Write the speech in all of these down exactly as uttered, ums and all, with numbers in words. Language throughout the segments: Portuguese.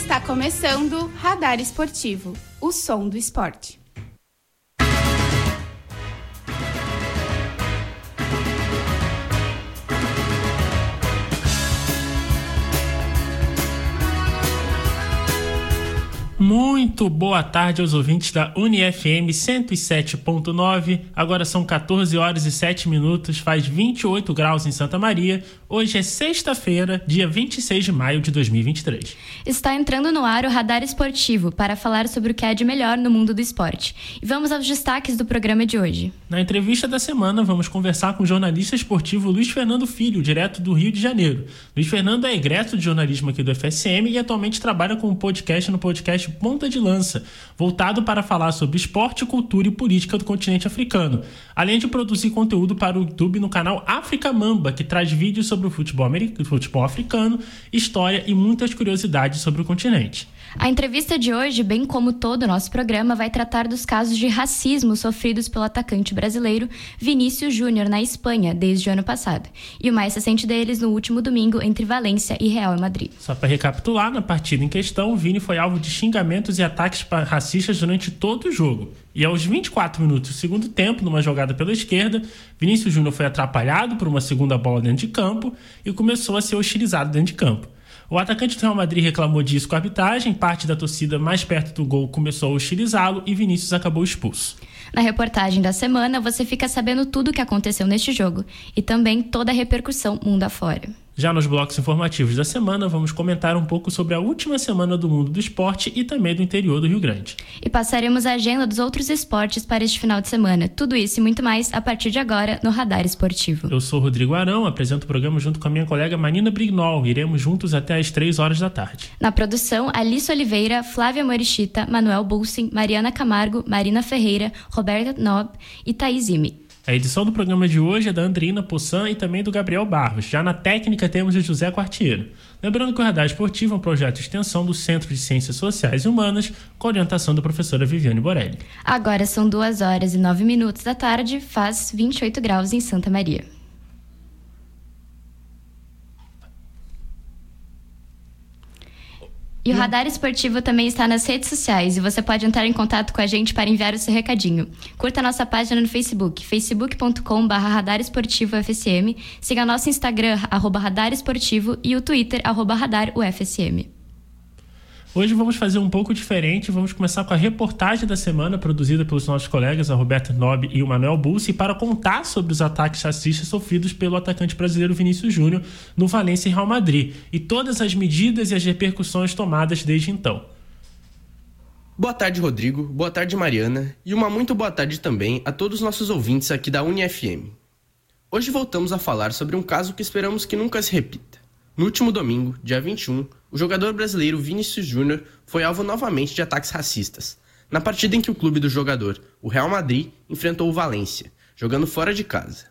Está começando Radar Esportivo, o som do esporte. Muito boa tarde aos ouvintes da UniFM cento e sete ponto nove. Agora são quatorze horas e sete minutos, faz vinte e oito graus em Santa Maria. Hoje é sexta-feira, dia vinte e seis de maio de dois mil e vinte e três. Está entrando no ar o Radar Esportivo para falar sobre o que há de melhor no mundo do esporte. E vamos aos destaques do programa de hoje. Na entrevista da semana, vamos conversar com o jornalista esportivo Luiz Fernando Filho, direto do Rio de Janeiro. Luiz Fernando é egresso de jornalismo aqui do F S M e atualmente trabalha com um podcast no podcast Ponta de Lança, voltado para falar sobre esporte, cultura e política do continente africano, além de produzir conteúdo para o YouTube no canal África Mamba, que traz vídeos sobre o futebol, americano, futebol africano, história e muitas curiosidades sobre o continente. A entrevista de hoje, bem como todo o nosso programa, vai tratar dos casos de racismo sofridos pelo atacante brasileiro Vinícius Júnior na Espanha desde o ano passado, e o mais recente deles no último domingo entre Valência e Real Madrid. Só para recapitular, na partida em questão, o Vini foi alvo de xingamentos e ataques racistas durante todo o jogo. E aos vinte e quatro minutos do segundo tempo, numa jogada pela esquerda, Vinícius Júnior foi atrapalhado por uma segunda bola dentro de campo e começou a ser hostilizado dentro de campo. O atacante do Real Madrid reclamou disso com a arbitragem, parte da torcida mais perto do gol começou a hostilizá-lo e Vinícius acabou expulso. Na reportagem da semana, você fica sabendo tudo o que aconteceu neste jogo e também toda a repercussão mundo afora. Já nos blocos informativos da semana, vamos comentar um pouco sobre a última semana do mundo do esporte e também do interior do Rio Grande. E passaremos a agenda dos outros esportes para este final de semana. Tudo isso e muito mais a partir de agora no Radar Esportivo. Eu sou Rodrigo Arão, apresento o programa junto com a minha colega Marina Brignol. Iremos juntos até às três horas da tarde. Na produção, Alice Oliveira, Flávia Morichita, Manuel Bulsin, Mariana Camargo, Marina Ferreira, Roberta Nob e Thaís Ime. A edição do programa de hoje é da Andrina Possan e também do Gabriel Barros. Já na técnica temos o José Quartiero. Lembrando que o Radar Esportivo é um projeto de extensão do Centro de Ciências Sociais e Humanas, com a orientação da professora Viviane Borelli. Agora são duas horas e nove minutos da tarde, faz vinte e oito graus em Santa Maria. E o Radar Esportivo também está nas redes sociais e você pode entrar em contato com a gente para enviar o seu recadinho. Curta a nossa página no Facebook, facebook ponto com barra radar esportivo F S M, siga nosso Instagram, arroba radar esportivo e o Twitter, arroba radar U F S M. Hoje vamos fazer um pouco diferente, vamos começar com a reportagem da semana produzida pelos nossos colegas, a Roberta Nob e o Manuel Bulsi, para contar sobre os ataques racistas sofridos pelo atacante brasileiro Vinícius Júnior no Valência e Real Madrid e todas as medidas e as repercussões tomadas desde então. Boa tarde, Rodrigo, boa tarde, Mariana, e uma muito boa tarde também a todos os nossos ouvintes aqui da UniFM. Hoje voltamos a falar sobre um caso que esperamos que nunca se repita. No último domingo, dia vinte e um, o jogador brasileiro Vinícius Júnior foi alvo novamente de ataques racistas, na partida em que o clube do jogador, o Real Madrid, enfrentou o Valência, jogando fora de casa.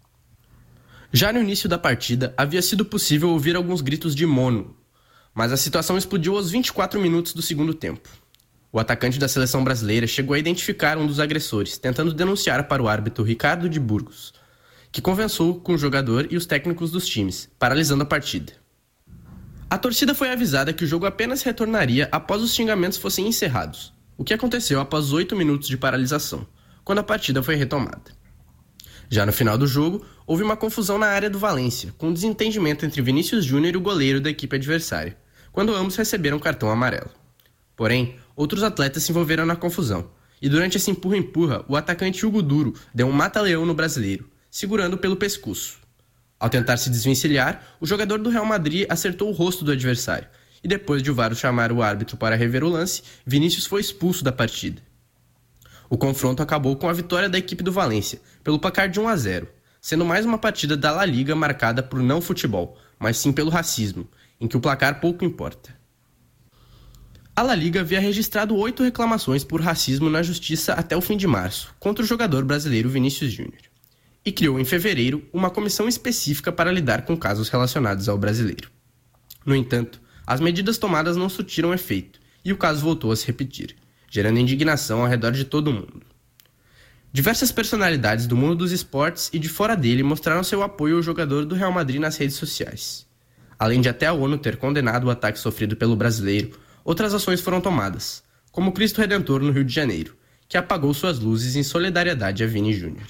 Já no início da partida, havia sido possível ouvir alguns gritos de mono, mas a situação explodiu aos vinte e quatro minutos do segundo tempo. O atacante da seleção brasileira chegou a identificar um dos agressores, tentando denunciar para o árbitro Ricardo de Burgos, que conversou com o jogador e os técnicos dos times, paralisando a partida. A torcida foi avisada que o jogo apenas retornaria após os xingamentos fossem encerrados, o que aconteceu após oito minutos de paralisação, quando a partida foi retomada. Já no final do jogo, houve uma confusão na área do Valência, com um desentendimento entre Vinícius Júnior e o goleiro da equipe adversária, quando ambos receberam cartão amarelo. Porém, outros atletas se envolveram na confusão, e durante esse empurra-empurra, o atacante Hugo Duro deu um mata-leão no brasileiro, segurando pelo pescoço. Ao tentar se desvencilhar, o jogador do Real Madrid acertou o rosto do adversário, e depois de o V A R chamar o árbitro para rever o lance, Vinícius foi expulso da partida. O confronto acabou com a vitória da equipe do Valência, pelo placar de um a zero, sendo mais uma partida da La Liga marcada por não futebol, mas sim pelo racismo, em que o placar pouco importa. A La Liga havia registrado oito reclamações por racismo na justiça até o fim de março, contra o jogador brasileiro Vinícius Júnior, e criou em fevereiro uma comissão específica para lidar com casos relacionados ao brasileiro. No entanto, as medidas tomadas não surtiram efeito, e o caso voltou a se repetir, gerando indignação ao redor de todo o mundo. Diversas personalidades do mundo dos esportes e de fora dele mostraram seu apoio ao jogador do Real Madrid nas redes sociais. Além de até a ONU ter condenado o ataque sofrido pelo brasileiro, outras ações foram tomadas, como o Cristo Redentor no Rio de Janeiro, que apagou suas luzes em solidariedade a Vini Júnior.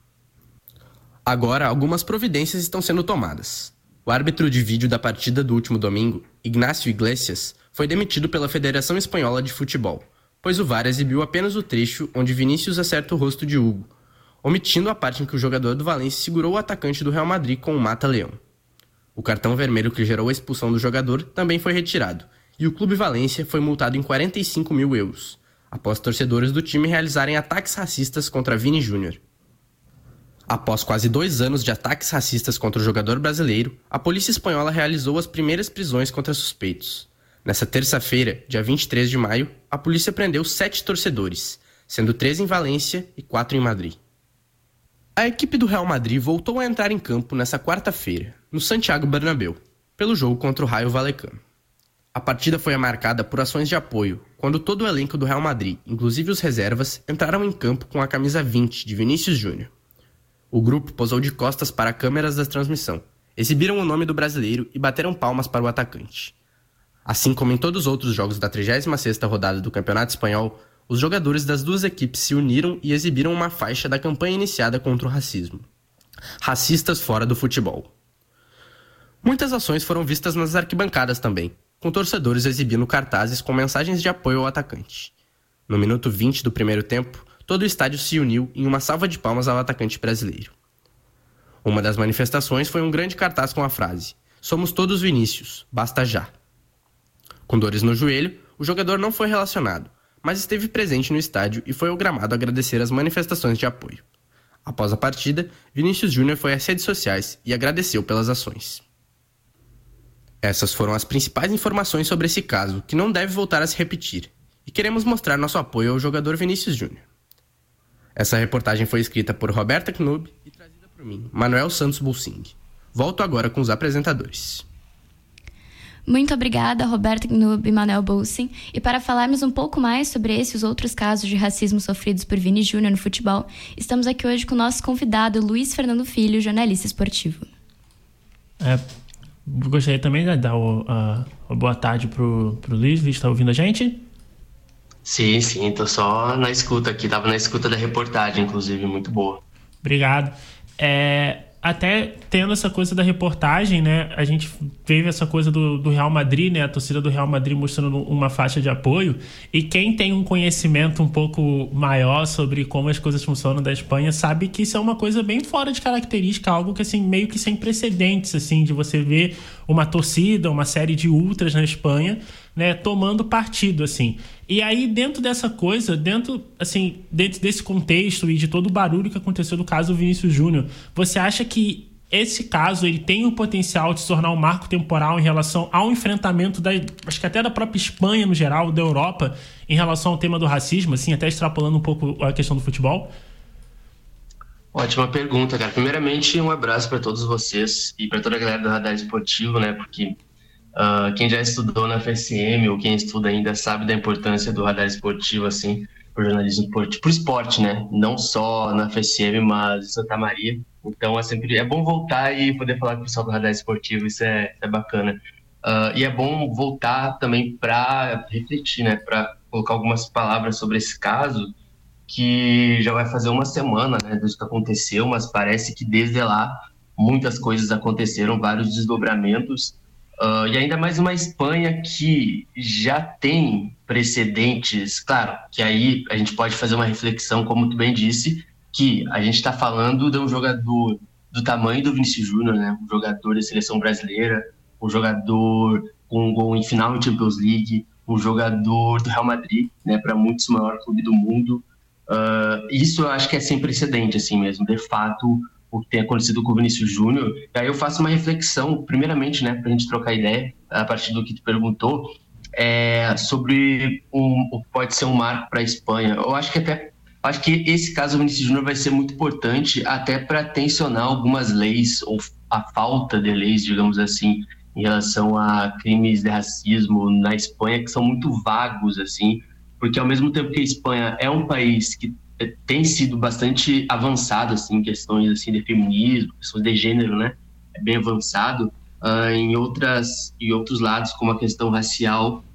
Agora, algumas providências estão sendo tomadas. O árbitro de vídeo da partida do último domingo, Ignacio Iglesias, foi demitido pela Federação Espanhola de Futebol, pois o V A R exibiu apenas o trecho onde Vinícius acerta o rosto de Hugo, omitindo a parte em que o jogador do Valência segurou o atacante do Real Madrid com o mata-leão. O cartão vermelho que gerou a expulsão do jogador também foi retirado, e o Clube Valência foi multado em quarenta e cinco mil euros, após torcedores do time realizarem ataques racistas contra Vini Júnior. Após quase dois anos de ataques racistas contra o jogador brasileiro, a polícia espanhola realizou as primeiras prisões contra suspeitos. Nessa terça-feira, dia vinte e três de maio, a polícia prendeu sete torcedores, sendo três em Valência e quatro em Madrid. A equipe do Real Madrid voltou a entrar em campo nessa quarta-feira, no Santiago Bernabéu, pelo jogo contra o Rayo Vallecano. A partida foi marcada por ações de apoio, quando todo o elenco do Real Madrid, inclusive os reservas, entraram em campo com a camisa vinte de Vinícius Júnior. O grupo posou de costas para câmeras da transmissão, exibiram o nome do brasileiro e bateram palmas para o atacante. Assim como em todos os outros jogos da trigésima sexta rodada do Campeonato Espanhol, os jogadores das duas equipes se uniram e exibiram uma faixa da campanha iniciada contra o racismo. Racistas fora do futebol. Muitas ações foram vistas nas arquibancadas também, com torcedores exibindo cartazes com mensagens de apoio ao atacante. No minuto vinte do primeiro tempo, todo o estádio se uniu em uma salva de palmas ao atacante brasileiro. Uma das manifestações foi um grande cartaz com a frase: "Somos todos Vinícius, basta já". Com dores no joelho, o jogador não foi relacionado, mas esteve presente no estádio e foi ao gramado agradecer as manifestações de apoio. Após a partida, Vinícius Júnior foi às redes sociais e agradeceu pelas ações. Essas foram as principais informações sobre esse caso, que não deve voltar a se repetir, e queremos mostrar nosso apoio ao jogador Vinícius Júnior. Essa reportagem foi escrita por Roberta Knub e trazida por mim, Manuel Santos Bulsing. Volto agora com os apresentadores. Muito obrigada, Roberta Knub e Manuel Bulsing. E para falarmos um pouco mais sobre esses e os outros casos de racismo sofridos por Vini Júnior no futebol, estamos aqui hoje com o nosso convidado, Luiz Fernando Filho, jornalista esportivo. É, gostaria também de dar o, a, a boa tarde pro, pro Luiz. Luiz, está ouvindo a gente? Sim, sim, tô só na escuta aqui, tava na escuta da reportagem, inclusive, muito boa. Obrigado. É, até tendo essa coisa da reportagem, né, a gente teve essa coisa do, do Real Madrid, né, a torcida do Real Madrid mostrando uma faixa de apoio, e quem tem um conhecimento um pouco maior sobre como as coisas funcionam da Espanha sabe que isso é uma coisa bem fora de característica, algo que, assim, meio que sem precedentes, assim, de você ver uma torcida, uma série de ultras na Espanha, né, tomando partido, assim. E aí, dentro dessa coisa, dentro, assim, dentro desse contexto e de todo o barulho que aconteceu no caso do Vinícius Júnior, você acha que esse caso ele tem o potencial de se tornar um marco temporal em relação ao enfrentamento da, acho que até da própria Espanha no geral, da Europa, em relação ao tema do racismo, assim, até extrapolando um pouco a questão do futebol? Ótima pergunta, cara. Primeiramente, um abraço para todos vocês e para toda a galera do Radar Esportivo, né, porque Uh, quem já estudou na F S M ou quem estuda ainda sabe da importância do radar esportivo, assim, pro jornalismo esportivo, pro esporte, né? Não só na F S M, mas em Santa Maria. Então é sempre é bom voltar e poder falar com o pessoal do radar esportivo, isso é, é bacana. Uh, e é bom voltar também para refletir, né? Para colocar algumas palavras sobre esse caso, que já vai fazer uma semana, né, desde que aconteceu, mas parece que desde lá muitas coisas aconteceram, vários desdobramentos. Uh, e ainda mais uma Espanha que já tem precedentes, claro, que aí a gente pode fazer uma reflexão, como tu bem disse, que a gente está falando de um jogador do tamanho do Vinícius Júnior, né? Um jogador da seleção brasileira, um jogador com um gol em final de Champions League, um jogador do Real Madrid, né? Para muitos o maior clube do mundo. Uh, isso eu acho que é sem precedente, assim mesmo, de fato, o que tem acontecido com o Vinícius Júnior. E aí eu faço uma reflexão, primeiramente, né, para a gente trocar ideia, a partir do que tu perguntou, é, sobre um, o que pode ser um marco para a Espanha. Eu acho que até acho que esse caso do Vinícius Júnior vai ser muito importante até para tensionar algumas leis, ou a falta de leis, digamos assim, em relação a crimes de racismo na Espanha, que são muito vagos, assim, porque ao mesmo tempo que a Espanha é um país que tem sido bastante avançado, assim, em questões assim, de feminismo, questões de gênero, né? É bem avançado. Uh, em, outras, em outros lados, como a questão racial,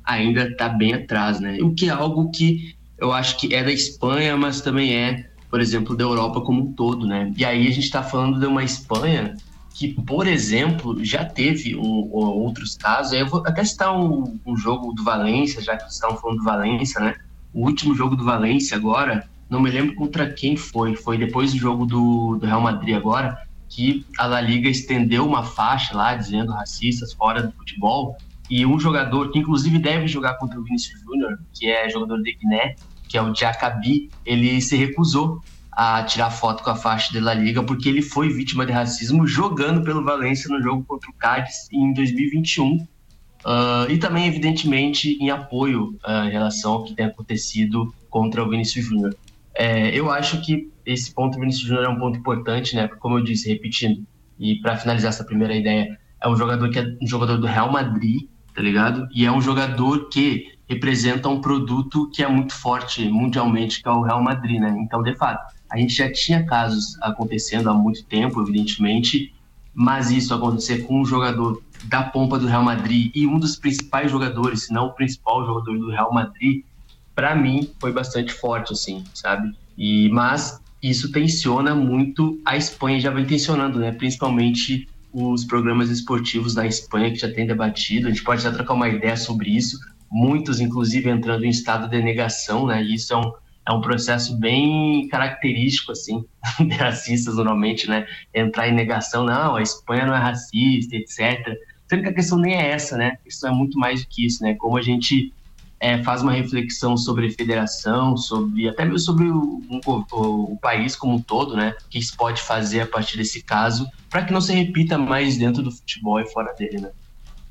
ainda está bem atrás, né? O que é algo que eu acho que é da Espanha, mas também é, por exemplo, da Europa como um todo, né? E aí a gente está falando de uma Espanha que, por exemplo, já teve um, um, outros casos. Eu vou até citar um, um jogo do Valência, já que vocês estavam falando do Valência, né? O último jogo do Valência agora, não me lembro contra quem foi, foi depois do jogo do, do Real Madrid agora, que a La Liga estendeu uma faixa lá, dizendo racistas fora do futebol, e um jogador que inclusive deve jogar contra o Vinícius Júnior, que é jogador de Guiné, que é o Diacabi, ele se recusou a tirar foto com a faixa da La Liga porque ele foi vítima de racismo jogando pelo Valência no jogo contra o Cádiz em dois mil e vinte e um, uh, e também, evidentemente, em apoio uh, em relação ao que tem acontecido contra o Vinícius Júnior. É, eu acho que esse ponto do Vinícius Júnior é um ponto importante, né? Porque, como eu disse, repetindo, e para finalizar essa primeira ideia, é um jogador que é um jogador do Real Madrid, tá ligado? E é um jogador que representa um produto que é muito forte mundialmente, que é o Real Madrid, né? Então, de fato, a gente já tinha casos acontecendo há muito tempo, evidentemente, mas isso acontecer com um jogador da pompa do Real Madrid e um dos principais jogadores, se não o principal jogador do Real Madrid, para mim foi bastante forte, assim, sabe? E, mas isso tensiona muito, a Espanha já vem tensionando, né? Principalmente os programas esportivos da Espanha, que já tem debatido. A gente pode já trocar uma ideia sobre isso, muitos inclusive entrando em estado de negação, né? E isso é um, é um processo bem característico, assim, de racistas normalmente, né? Entrar em negação, não, a Espanha não é racista, etcétera. Sendo que a questão nem é essa, né? A questão é muito mais do que isso, né? Como a gente é, faz uma reflexão sobre federação, sobre até mesmo sobre o, o, o país como um todo, né? O que se pode fazer a partir desse caso para que não se repita mais dentro do futebol e fora dele, né?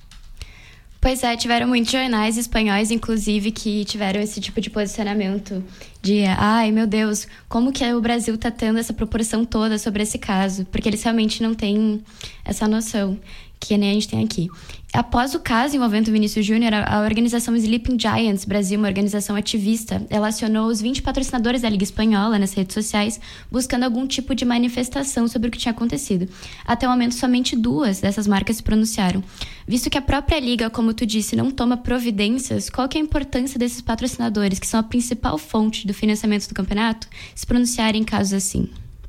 Pois é, tiveram muitos jornais espanhóis, inclusive, que tiveram esse tipo de posicionamento de ai, meu Deus, como que o Brasil tá tendo essa proporção toda sobre esse caso? Porque eles realmente não têm essa noção, que nem a gente tem aqui. Após o caso envolvendo o Vinícius Júnior, a organização Sleeping Giants Brasil, uma organização ativista, ela acionou os vinte patrocinadores da Liga Espanhola nas redes sociais, buscando algum tipo de manifestação sobre o que tinha acontecido. Até o momento, somente duas dessas marcas se pronunciaram. Visto que a própria Liga, como tu disse, não toma providências, qual que é a importância desses patrocinadores, que são a principal fonte do financiamento do campeonato, se pronunciarem em casos assim?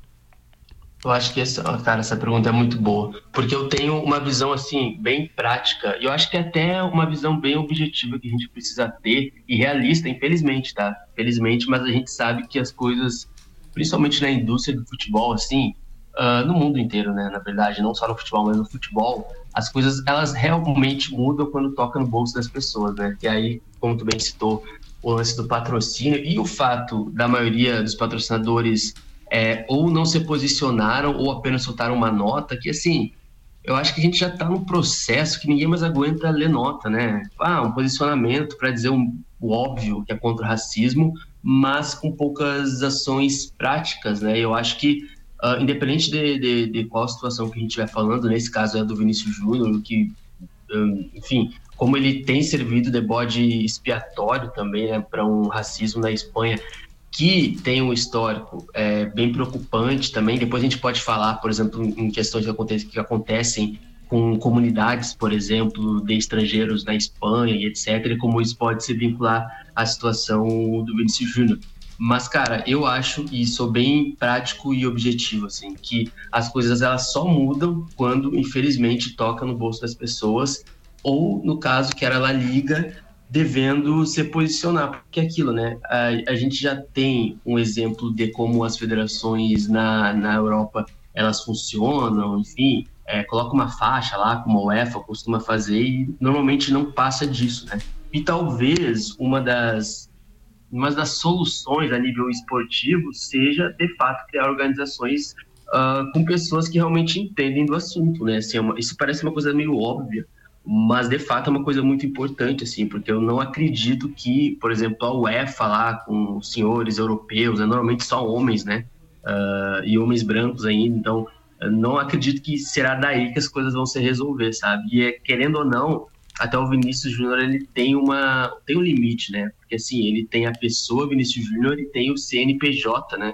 Eu acho que essa, cara, essa pergunta é muito boa, porque eu tenho uma visão assim bem prática, e eu acho que é até uma visão bem objetiva que a gente precisa ter e realista, infelizmente, tá? Felizmente, mas a gente sabe que as coisas, principalmente na indústria do futebol, assim, uh, no mundo inteiro, né? Na verdade, não só no futebol, mas no futebol, as coisas elas realmente mudam quando toca no bolso das pessoas, né? E aí, como tu bem citou, o lance do patrocínio e o fato da maioria dos patrocinadores É, ou não se posicionaram ou apenas soltaram uma nota que, assim, eu acho que a gente já está num processo que ninguém mais aguenta ler nota, né? Ah, um posicionamento para dizer um, o óbvio que é contra o racismo, mas com poucas ações práticas, né? Eu acho que, uh, independente de, de, de qual situação que a gente estiver falando, nesse caso é do Vinícius Júnior, que, um, enfim, como ele tem servido de bode expiatório também, né, para um racismo na Espanha, que tem um histórico é, bem preocupante também. Depois a gente pode falar, por exemplo, em questões que acontecem, que acontecem com comunidades, por exemplo, de estrangeiros na Espanha e etcétera, e como isso pode se vincular à situação do Vinícius Júnior. Mas, cara, eu acho, e sou bem prático e objetivo, assim, que as coisas elas só mudam quando, infelizmente, toca no bolso das pessoas, ou, no caso, que era a La Liga, devendo se posicionar, porque é aquilo, né? A, a gente já tem um exemplo de como as federações na, na Europa elas funcionam, enfim, é, coloca uma faixa lá, como a UEFA costuma fazer, e normalmente não passa disso, né? E talvez uma das, uma das soluções a nível esportivo seja, de fato, criar organizações uh, com pessoas que realmente entendem do assunto, né? Assim, é uma, isso parece uma coisa meio óbvia, mas de fato é uma coisa muito importante, assim, porque eu não acredito que, por exemplo, a UEFA lá com os senhores europeus, né, normalmente só homens, né, uh, e homens brancos ainda, então eu não acredito que será daí que as coisas vão se resolver, sabe? E é, querendo ou não, até o Vinícius Júnior ele tem uma tem um limite, né? Porque assim, ele tem a pessoa Vinícius Júnior e tem o C N P J, né?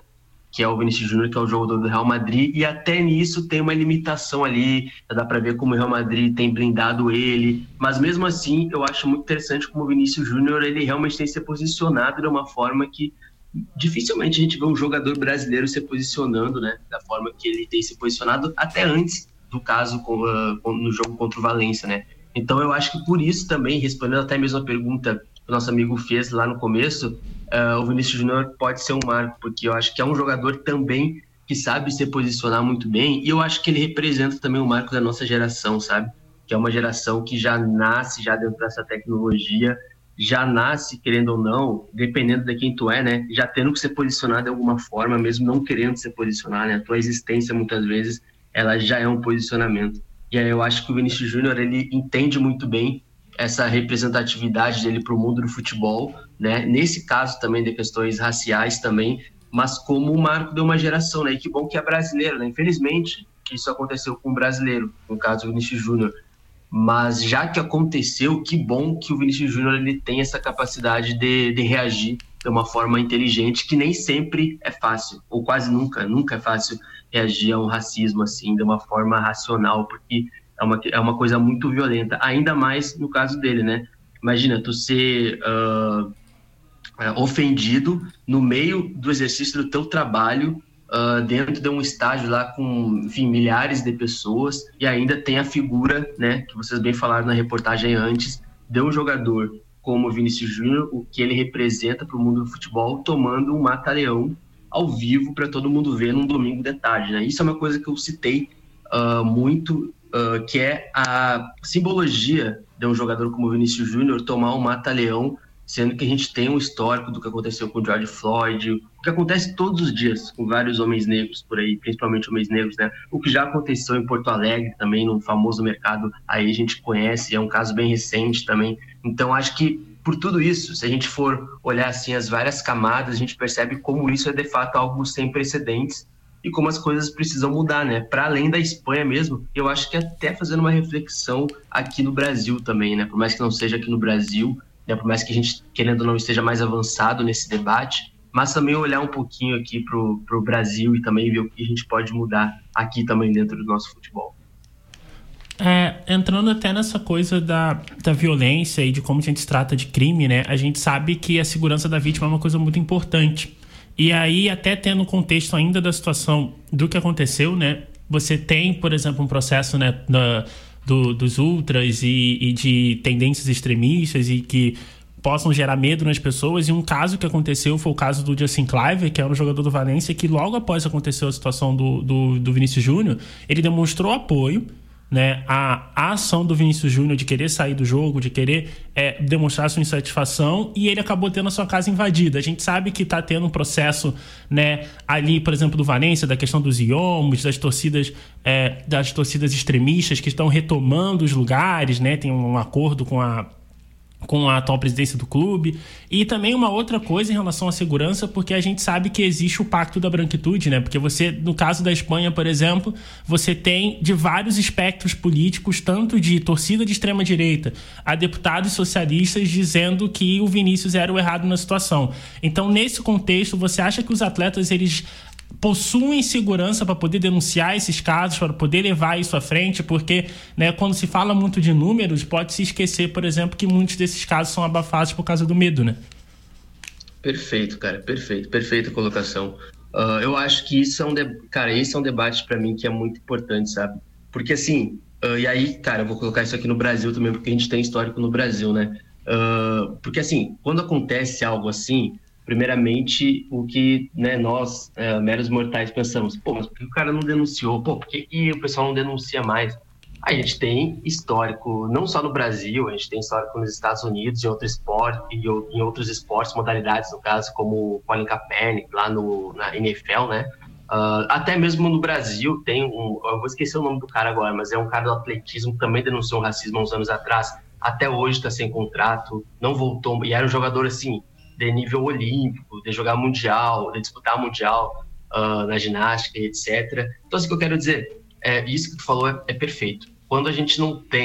que é o Vinícius Júnior, que é o jogador do Real Madrid, e até nisso tem uma limitação ali, dá para ver como o Real Madrid tem blindado ele, mas mesmo assim eu acho muito interessante como o Vinícius Júnior, ele realmente tem se posicionado de uma forma que dificilmente a gente vê um jogador brasileiro se posicionando, né, da forma que ele tem se posicionado até antes do caso com, uh, no jogo contra o Valência, né. Então eu acho que por isso também, respondendo até mesmo a pergunta que o nosso amigo fez lá no começo, uh, o Vinícius Júnior pode ser um marco, porque eu acho que é um jogador também que sabe se posicionar muito bem, e eu acho que ele representa também o marco da nossa geração, sabe? Que é uma geração que já nasce já dentro dessa tecnologia, já nasce, querendo ou não, dependendo de quem tu é, né? Já tendo que se posicionar de alguma forma, mesmo não querendo se posicionar, né? A tua existência, muitas vezes, ela já é um posicionamento. E aí eu acho que o Vinícius Júnior, ele entende muito bem essa representatividade dele para o mundo do futebol, né? Nesse caso também de questões raciais também, mas como o marco de uma geração, né? E que bom que é brasileiro, né? Infelizmente, isso aconteceu com um brasileiro, no caso o Vinícius Júnior. Mas já que aconteceu, que bom que o Vinícius Júnior ele tem essa capacidade de, de reagir de uma forma inteligente, que nem sempre é fácil, ou quase nunca, nunca é fácil reagir a um racismo assim, de uma forma racional, porque é uma, é uma coisa muito violenta, ainda mais no caso dele, né? Imagina, tu ser uh, ofendido no meio do exercício do teu trabalho, uh, dentro de um estádio lá com, enfim, milhares de pessoas, e ainda tem a figura, né, que vocês bem falaram na reportagem antes, de um jogador como o Vinícius Júnior, o que ele representa para o mundo do futebol, tomando um mata-leão ao vivo para todo mundo ver num domingo de tarde, né? Isso é uma coisa que eu citei uh, muito, Uh, que é a simbologia de um jogador como o Vinícius Júnior tomar um mata-leão, sendo que a gente tem um histórico do que aconteceu com o George Floyd, o que acontece todos os dias com vários homens negros por aí, principalmente homens negros, né? O que já aconteceu em Porto Alegre também, no famoso mercado, aí a gente conhece, é um caso bem recente também. Então acho que por tudo isso, se a gente for olhar assim as várias camadas, a gente percebe como isso é de fato algo sem precedentes, e como as coisas precisam mudar, né? Para além da Espanha mesmo, eu acho que até fazendo uma reflexão aqui no Brasil também, né? Por mais que não seja aqui no Brasil, né? Por mais que a gente, querendo ou não, esteja mais avançado nesse debate, mas também olhar um pouquinho aqui pro, pro Brasil e também ver o que a gente pode mudar aqui também dentro do nosso futebol. É, entrando até nessa coisa da, da violência e de como a gente se trata de crime, né? A gente sabe que a segurança da vítima é uma coisa muito importante. E aí, até tendo o contexto ainda da situação do que aconteceu, né? Você tem, por exemplo, um processo, né, da, do, dos ultras e, e de tendências extremistas e que possam gerar medo nas pessoas. E um caso que aconteceu foi o caso do Justin Kluivert, que era um jogador do Valência, que logo após acontecer a situação do, do, do Vinícius Júnior, ele demonstrou apoio, né, a, a ação do Vinícius Júnior de querer sair do jogo, de querer é, demonstrar sua insatisfação, e ele acabou tendo a sua casa invadida. A gente sabe que está tendo um processo, né, ali, por exemplo, do Valência, da questão dos iomos, das torcidas, é, das torcidas extremistas que estão retomando os lugares, né, tem um acordo com a com a atual presidência do clube. E também uma outra coisa em relação à segurança, porque a gente sabe que existe o Pacto da Branquitude, né? Porque você, no caso da Espanha, por exemplo, você tem de vários espectros políticos, tanto de torcida de extrema-direita a deputados socialistas dizendo que o Vinícius era o errado na situação. Então, nesse contexto, você acha que os atletas, eles possuem segurança para poder denunciar esses casos, para poder levar isso à frente? Porque, né, quando se fala muito de números, pode se esquecer, por exemplo, que muitos desses casos são abafados por causa do medo, né? Perfeito, cara, perfeito, perfeita colocação. Uh, eu acho que isso é um, de... cara, esse é um debate para mim que é muito importante, sabe? Porque assim, uh, e aí, cara, eu vou colocar isso aqui no Brasil também, porque a gente tem histórico no Brasil, né? Uh, porque assim, quando acontece algo assim, primeiramente, o que, né, nós, é, meros mortais, pensamos, pô, mas por que o cara não denunciou? Pô, por que, que o pessoal não denuncia mais? A gente tem histórico, não só no Brasil, a gente tem histórico nos Estados Unidos, em, outro esporte, em outros esportes, modalidades, no caso, como o Colin Kaepernick, lá no, na N F L, né? Uh, até mesmo no Brasil tem um, eu vou esquecer o nome do cara agora, mas é um cara do atletismo que também denunciou racismo há uns anos atrás, até hoje está sem contrato, não voltou, e era um jogador, assim, de nível olímpico, de jogar mundial, de disputar mundial uh, na ginástica, etcétera. Então, assim, o que eu quero dizer, é, isso que tu falou é, é perfeito. Quando a gente não tem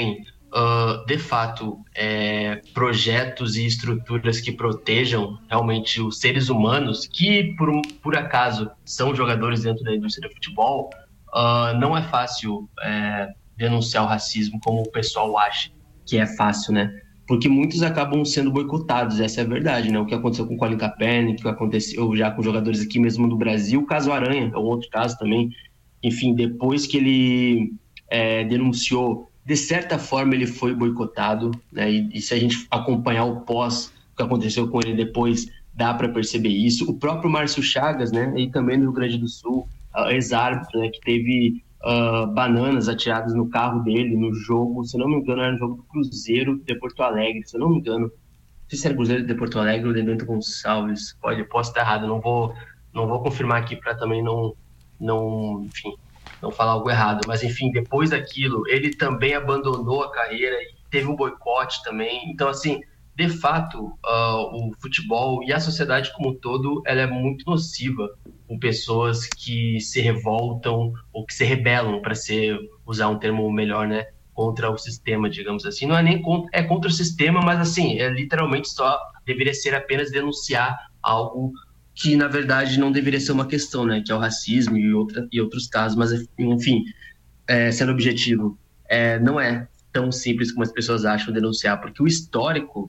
uh, de fato, é, projetos e estruturas que protejam realmente os seres humanos, que por, por acaso são jogadores dentro da indústria do futebol, uh, não é fácil é, denunciar o racismo como o pessoal acha que é fácil, né? Porque muitos acabam sendo boicotados, essa é a verdade, né? O que aconteceu com o Colin Kaepernick, o que aconteceu já com jogadores aqui mesmo no Brasil, o caso Aranha é um outro caso também. Enfim, depois que ele é, denunciou, de certa forma ele foi boicotado, né? E, e se a gente acompanhar o pós, o que aconteceu com ele depois, dá para perceber isso. O próprio Márcio Chagas, né? E também no Rio Grande do Sul, uh, ex-árbitro, né? Que teve uh, bananas atiradas no carro dele no jogo, se não me engano, era no jogo do Cruzeiro de Porto Alegre, se eu não me engano. Não sei se era Cruzeiro de Porto Alegre ou de Bento Gonçalves. Pode, posso estar errado, não vou, não vou confirmar aqui para também não... não, enfim, não falar algo errado, mas enfim, depois daquilo, ele também abandonou a carreira e teve um boicote também. Então, assim, de fato, uh, o futebol e a sociedade como um todo, ela é muito nociva com pessoas que se revoltam ou que se rebelam, para ser, usar um termo melhor, né, contra o sistema, digamos assim. Não é nem contra, é contra o sistema, mas assim, é literalmente só deveria ser apenas denunciar algo que, na verdade, não deveria ser uma questão, né? Que é o racismo e, outra, e outros casos. Mas, enfim, é, sendo objetivo, é, não é tão simples como as pessoas acham denunciar, porque o histórico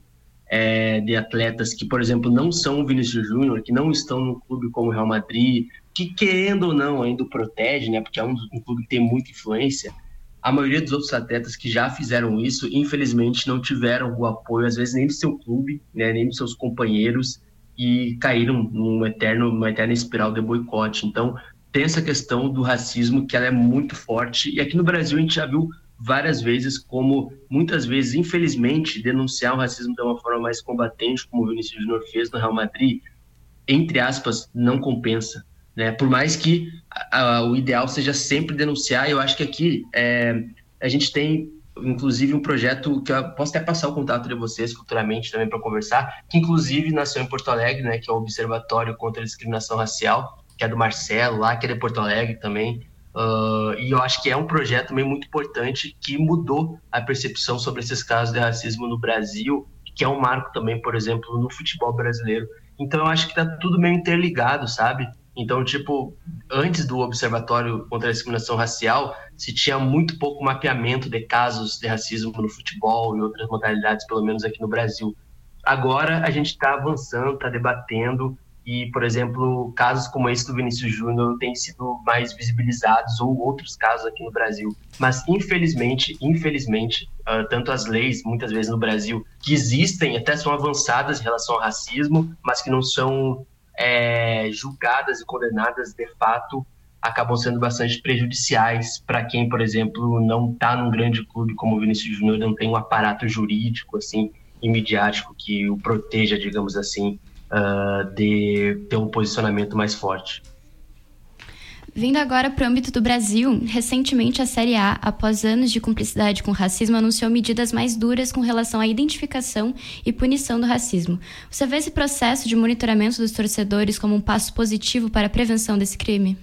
é, de atletas que, por exemplo, não são o Vinícius Júnior, que não estão num clube como o Real Madrid, que, querendo ou não, ainda o protege, né? Porque é um, um clube que tem muita influência. A maioria dos outros atletas que já fizeram isso, infelizmente, não tiveram o apoio, às vezes, nem do seu clube, né? Nem dos seus companheiros, e caíram num eterno, numa eterna espiral de boicote. Então, tem essa questão do racismo que ela é muito forte, e aqui no Brasil a gente já viu várias vezes como, muitas vezes, infelizmente, denunciar o racismo de uma forma mais combatente, como o Vinícius Júnior fez no Real Madrid, entre aspas, não compensa, né? Por mais que a, a, o ideal seja sempre denunciar, eu acho que aqui é, a gente tem inclusive um projeto que eu posso até passar o contato de vocês futuramente também para conversar, que inclusive nasceu em Porto Alegre, né, que é o Observatório contra a Discriminação Racial, que é do Marcelo, lá, que é de Porto Alegre também, uh, e eu acho que é um projeto também muito importante que mudou a percepção sobre esses casos de racismo no Brasil, que é um marco também, por exemplo, no futebol brasileiro. Então eu acho que tá tudo meio interligado, sabe? Então, tipo, antes do Observatório contra a Discriminação Racial, se tinha muito pouco mapeamento de casos de racismo no futebol e outras modalidades, pelo menos aqui no Brasil. Agora a gente está avançando, está debatendo e, por exemplo, casos como esse do Vinícius Júnior têm sido mais visibilizados, ou outros casos aqui no Brasil. Mas, infelizmente, infelizmente, uh, tanto as leis, muitas vezes no Brasil, que existem, até são avançadas em relação ao racismo, mas que não são É, julgadas e condenadas de fato, acabam sendo bastante prejudiciais para quem, por exemplo, não está num grande clube como o Vinícius Júnior, não tem um aparato jurídico assim, e midiático que o proteja, digamos assim, uh, de ter um posicionamento mais forte. Vindo agora para o âmbito do Brasil, recentemente a Série A, após anos de cumplicidade com o racismo, anunciou medidas mais duras com relação à identificação e punição do racismo. Você vê esse processo de monitoramento dos torcedores como um passo positivo para a prevenção desse crime?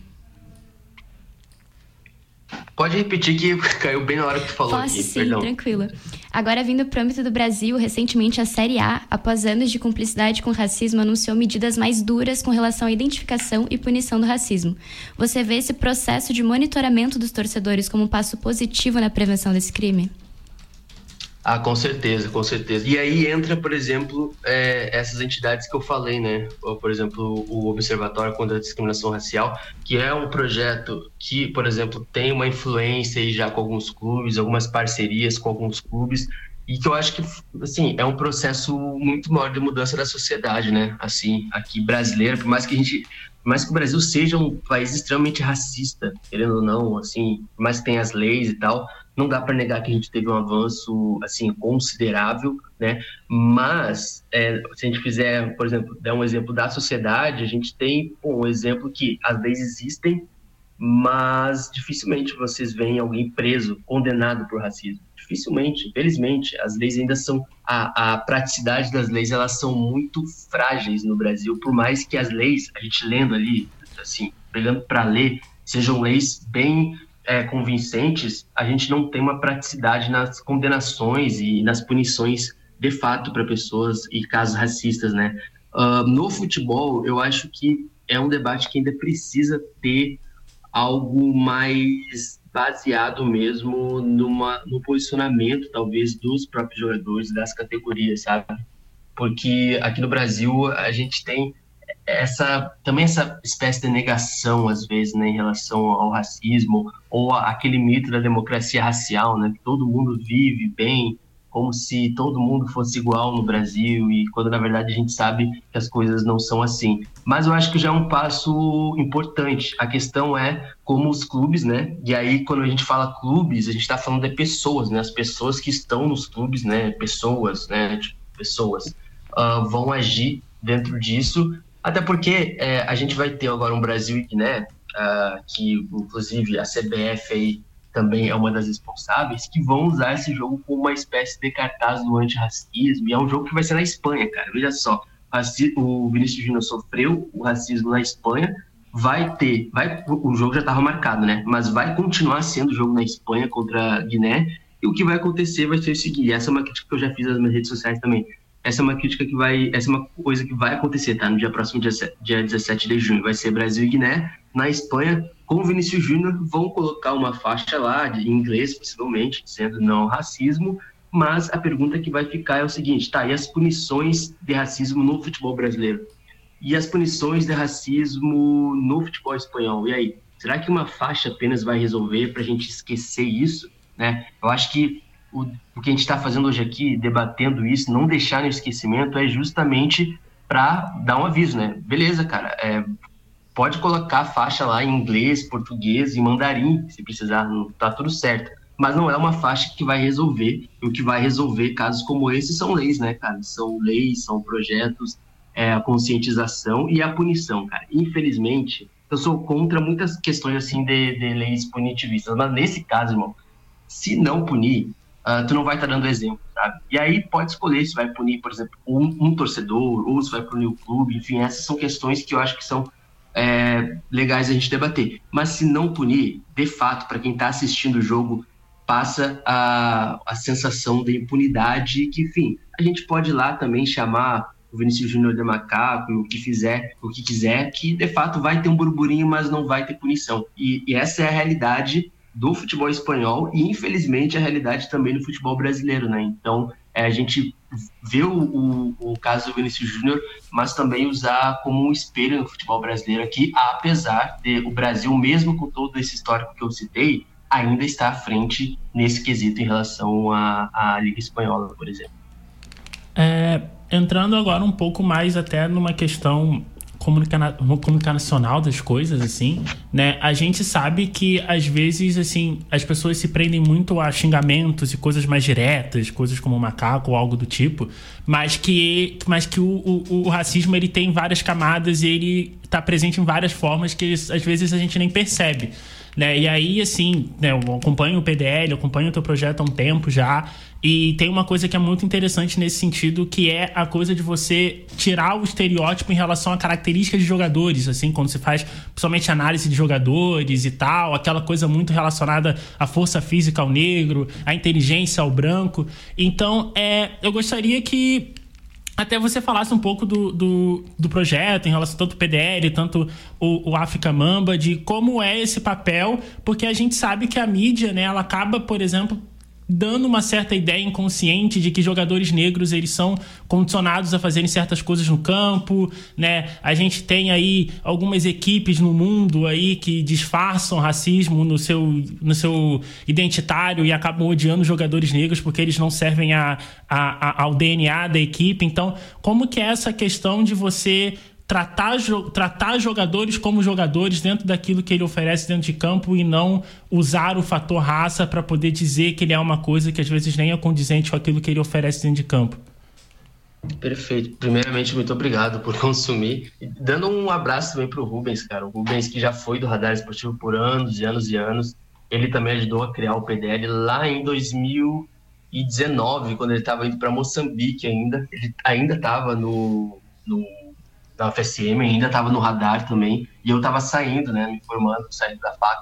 Pode repetir que caiu bem na hora que tu falou. Posso aqui, sim, perdão. Tranquila. Agora, vindo para o âmbito do Brasil, recentemente a Série A, após anos de cumplicidade com o racismo, anunciou medidas mais duras com relação à identificação e punição do racismo. Você vê esse processo de monitoramento dos torcedores como um passo positivo na prevenção desse crime? Ah, com certeza, com certeza. E aí entra, por exemplo, é, essas entidades que eu falei, né? Ou, por exemplo, o Observatório contra a Discriminação Racial, que é um projeto que, por exemplo, tem uma influência aí já com alguns clubes, algumas parcerias com alguns clubes, e que eu acho que, assim, é um processo muito maior de mudança da sociedade, né? Assim, aqui brasileira, por mais que a gente... Por mais que o Brasil seja um país extremamente racista, querendo ou não, assim, por mais que tenha as leis e tal, não dá para negar que a gente teve um avanço, assim, considerável, né? Mas, é, se a gente fizer, por exemplo, dar um exemplo da sociedade, a gente tem bom, um exemplo que as leis existem, mas dificilmente vocês veem alguém preso, condenado por racismo. Dificilmente, infelizmente, as leis ainda são, a, a praticidade das leis, elas são muito frágeis no Brasil, por mais que as leis, a gente lendo ali, assim, pegando para ler, sejam leis bem é, convincentes, a gente não tem uma praticidade nas condenações e nas punições de fato para pessoas e casos racistas, né? Uh, no futebol, eu acho que é um debate que ainda precisa ter algo mais baseado mesmo numa, no posicionamento, talvez, dos próprios jogadores, das categorias, sabe? Porque aqui no Brasil a gente tem essa, também essa espécie de negação, às vezes, né, em relação ao racismo, ou aquele mito da democracia racial, né, que todo mundo vive bem, como se todo mundo fosse igual no Brasil, e quando na verdade a gente sabe que as coisas não são assim. Mas eu acho que já é um passo importante. A questão é como os clubes, né? E aí quando a gente fala clubes, a gente está falando de pessoas, né? As pessoas que estão nos clubes, né? Pessoas, né? Tipo, pessoas uh, vão agir dentro disso, até porque é, a gente vai ter agora um Brasil e Guiné, uh, que inclusive a C B F aí também é uma das responsáveis, que vão usar esse jogo como uma espécie de cartaz do antirracismo, e é um jogo que vai ser na Espanha, cara, veja só, o Vinícius Júnior sofreu o racismo na Espanha, vai ter, vai, o jogo já estava marcado, né, mas vai continuar sendo jogo na Espanha contra a Guiné, e o que vai acontecer vai ser o seguinte, essa é uma crítica que eu já fiz nas minhas redes sociais também, essa é uma crítica que vai, essa é uma coisa que vai acontecer, tá, no dia próximo, dia, dia dezessete de junho, vai ser Brasil e Guiné, na Espanha, com o Vinícius Júnior, vão colocar uma faixa lá, de inglês, possivelmente, dizendo não ao racismo, mas a pergunta que vai ficar é o seguinte, tá, e as punições de racismo no futebol brasileiro? E as punições de racismo no futebol espanhol? E aí, será que uma faixa apenas vai resolver para a gente esquecer isso? Né? Eu acho que o, o que a gente está fazendo hoje aqui, debatendo isso, não deixar no esquecimento, é justamente para dar um aviso, né? Beleza, cara, é... pode colocar a faixa lá em inglês, português e mandarim, se precisar, não tá tudo certo. Mas não é uma faixa que vai resolver. E o que vai resolver casos como esse são leis, né, cara? São leis, são projetos, é, a conscientização e a punição, cara. Infelizmente, eu sou contra muitas questões, assim, de, de leis punitivistas. Mas nesse caso, irmão, se não punir, uh, tu não vai estar tá dando exemplo, sabe? E aí pode escolher se vai punir, por exemplo, um, um torcedor, ou se vai punir o clube. Enfim, essas são questões que eu acho que são É, legais a gente debater, mas se não punir, de fato, para quem está assistindo o jogo, passa a, a sensação de impunidade, que, enfim, a gente pode ir lá também chamar o Vinícius Júnior de macaco, o que fizer, o que quiser, que de fato vai ter um burburinho, mas não vai ter punição, e, e essa é a realidade do futebol espanhol e, infelizmente, a realidade também do futebol brasileiro, né? Então, é, a gente vê o, o, o caso do Vinícius Júnior, mas também usar como um espelho no futebol brasileiro aqui, apesar de o Brasil, mesmo com todo esse histórico que eu citei, ainda está à frente nesse quesito em relação à, à Liga Espanhola, por exemplo. É, entrando agora um pouco mais até numa questão comunica- comunicacional das coisas, assim, né? A gente sabe que, às vezes, assim, as pessoas se prendem muito a xingamentos e coisas mais diretas, coisas como macaco ou algo do tipo, mas que, mas que o, o, o racismo, ele tem várias camadas e ele está presente em várias formas que, às vezes, a gente nem percebe, né? E aí, assim, né, eu acompanho o P D L, eu acompanho o teu projeto há um tempo já, e tem uma coisa que é muito interessante nesse sentido, que é a coisa de você tirar o estereótipo em relação a características de jogadores, assim, quando você faz principalmente análise de jogadores e tal, aquela coisa muito relacionada à força física ao negro, à inteligência ao branco. Então, é, eu gostaria que até você falasse um pouco do, do, do projeto em relação tanto ao P D L, tanto o, o África Mamba, de como é esse papel, porque a gente sabe que a mídia, né, ela acaba, por exemplo, dando uma certa ideia inconsciente de que jogadores negros, eles são condicionados a fazerem certas coisas no campo, né? A gente tem aí algumas equipes no mundo aí que disfarçam racismo no seu, no seu identitário e acabam odiando jogadores negros porque eles não servem a, a, a, ao D N A da equipe. Então, como que é essa questão de você tratar, tratar jogadores como jogadores dentro daquilo que ele oferece dentro de campo e não usar o fator raça para poder dizer que ele é uma coisa que às vezes nem é condizente com aquilo que ele oferece dentro de campo? Perfeito. Primeiramente, muito obrigado por consumir. E dando um abraço também para o Rubens, cara. O Rubens, que já foi do Radar Esportivo por anos e anos e anos. Ele também ajudou a criar o P D L lá em dois mil e dezenove, quando ele estava indo para Moçambique ainda. Ele ainda estava no... no da U F S M, ainda estava no Radar também, e eu estava saindo, né, me formando, saindo da Fax,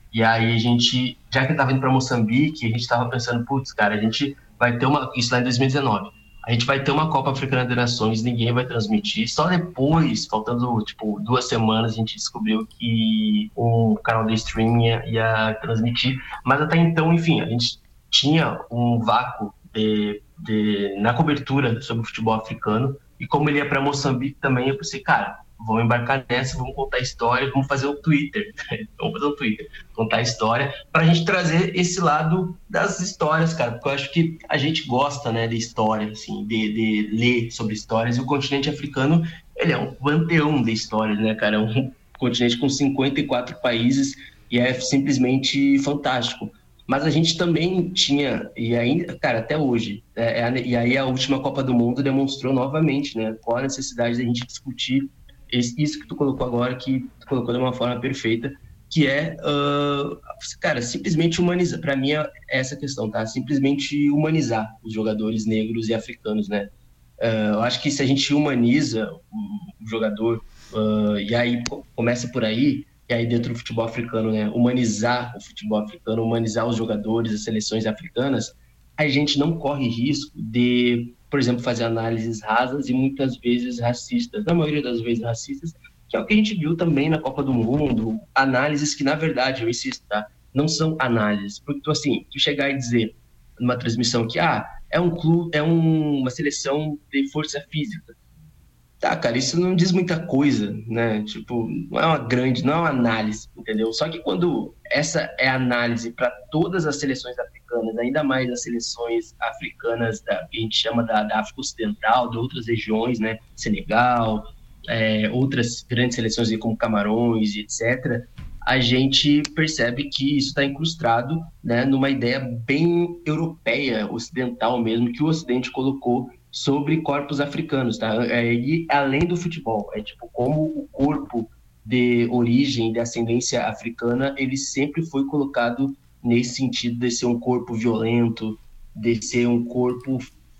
E aí a gente, já que estava indo para Moçambique, a gente estava pensando, putz, cara, a gente vai ter uma, isso lá em dois mil e dezenove, a gente vai ter uma Copa Africana de Nações, ninguém vai transmitir. Só depois, faltando tipo duas semanas, a gente descobriu que um canal de streaming ia, ia transmitir. Mas até então, enfim, a gente tinha um vácuo de, de, na cobertura sobre o futebol africano. E como ele ia para Moçambique também, eu pensei, cara, vamos embarcar nessa, vamos contar a história, vamos fazer o Twitter, vamos fazer o Twitter, contar a história, para a gente trazer esse lado das histórias, cara, porque eu acho que a gente gosta, né, de história, assim, de, de ler sobre histórias, e o continente africano, ele é um panteão de histórias, né, cara, é um continente com cinquenta e quatro países, e é simplesmente fantástico. Mas a gente também tinha, e ainda, cara, até hoje, é, é, e aí a última Copa do Mundo demonstrou novamente, né, qual a necessidade da gente discutir isso que tu colocou agora, que tu colocou de uma forma perfeita, que é, uh, cara, simplesmente humanizar. Para mim é essa questão, tá? Simplesmente humanizar os jogadores negros e africanos, né? Uh, eu acho que se a gente humaniza o, o jogador, uh, e aí começa por aí, e aí dentro do futebol africano, né? Humanizar o futebol africano, humanizar os jogadores, as seleções africanas, a gente não corre risco de, por exemplo, fazer análises rasas e muitas vezes racistas, na maioria das vezes racistas, que é o que a gente viu também na Copa do Mundo, análises que, na verdade, eu insisto, tá? Não são análises, porque tu, assim, tu chegar e dizer numa transmissão que, ah, é um clube, é um, uma seleção de força física. Tá, cara, isso não diz muita coisa, né? Tipo, não é uma grande, não é uma análise, entendeu? Só que quando essa é a análise para todas as seleções africanas, ainda mais as seleções africanas da, que a gente chama da, da África Ocidental, de outras regiões, né? Senegal, é, outras grandes seleções como Camarões, etcétera, a gente percebe que isso está incrustado, né, numa ideia bem europeia, ocidental mesmo, que o Ocidente colocou sobre corpos africanos, tá? É, e além do futebol, é tipo como o corpo de origem, de ascendência africana, ele sempre foi colocado nesse sentido de ser um corpo violento, de ser um corpo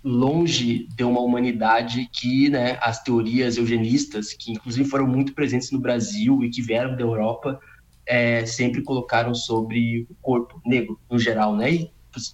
longe de uma humanidade que, né, as teorias eugenistas, que inclusive foram muito presentes no Brasil e que vieram da Europa, é, sempre colocaram sobre o corpo negro, no geral, né? E,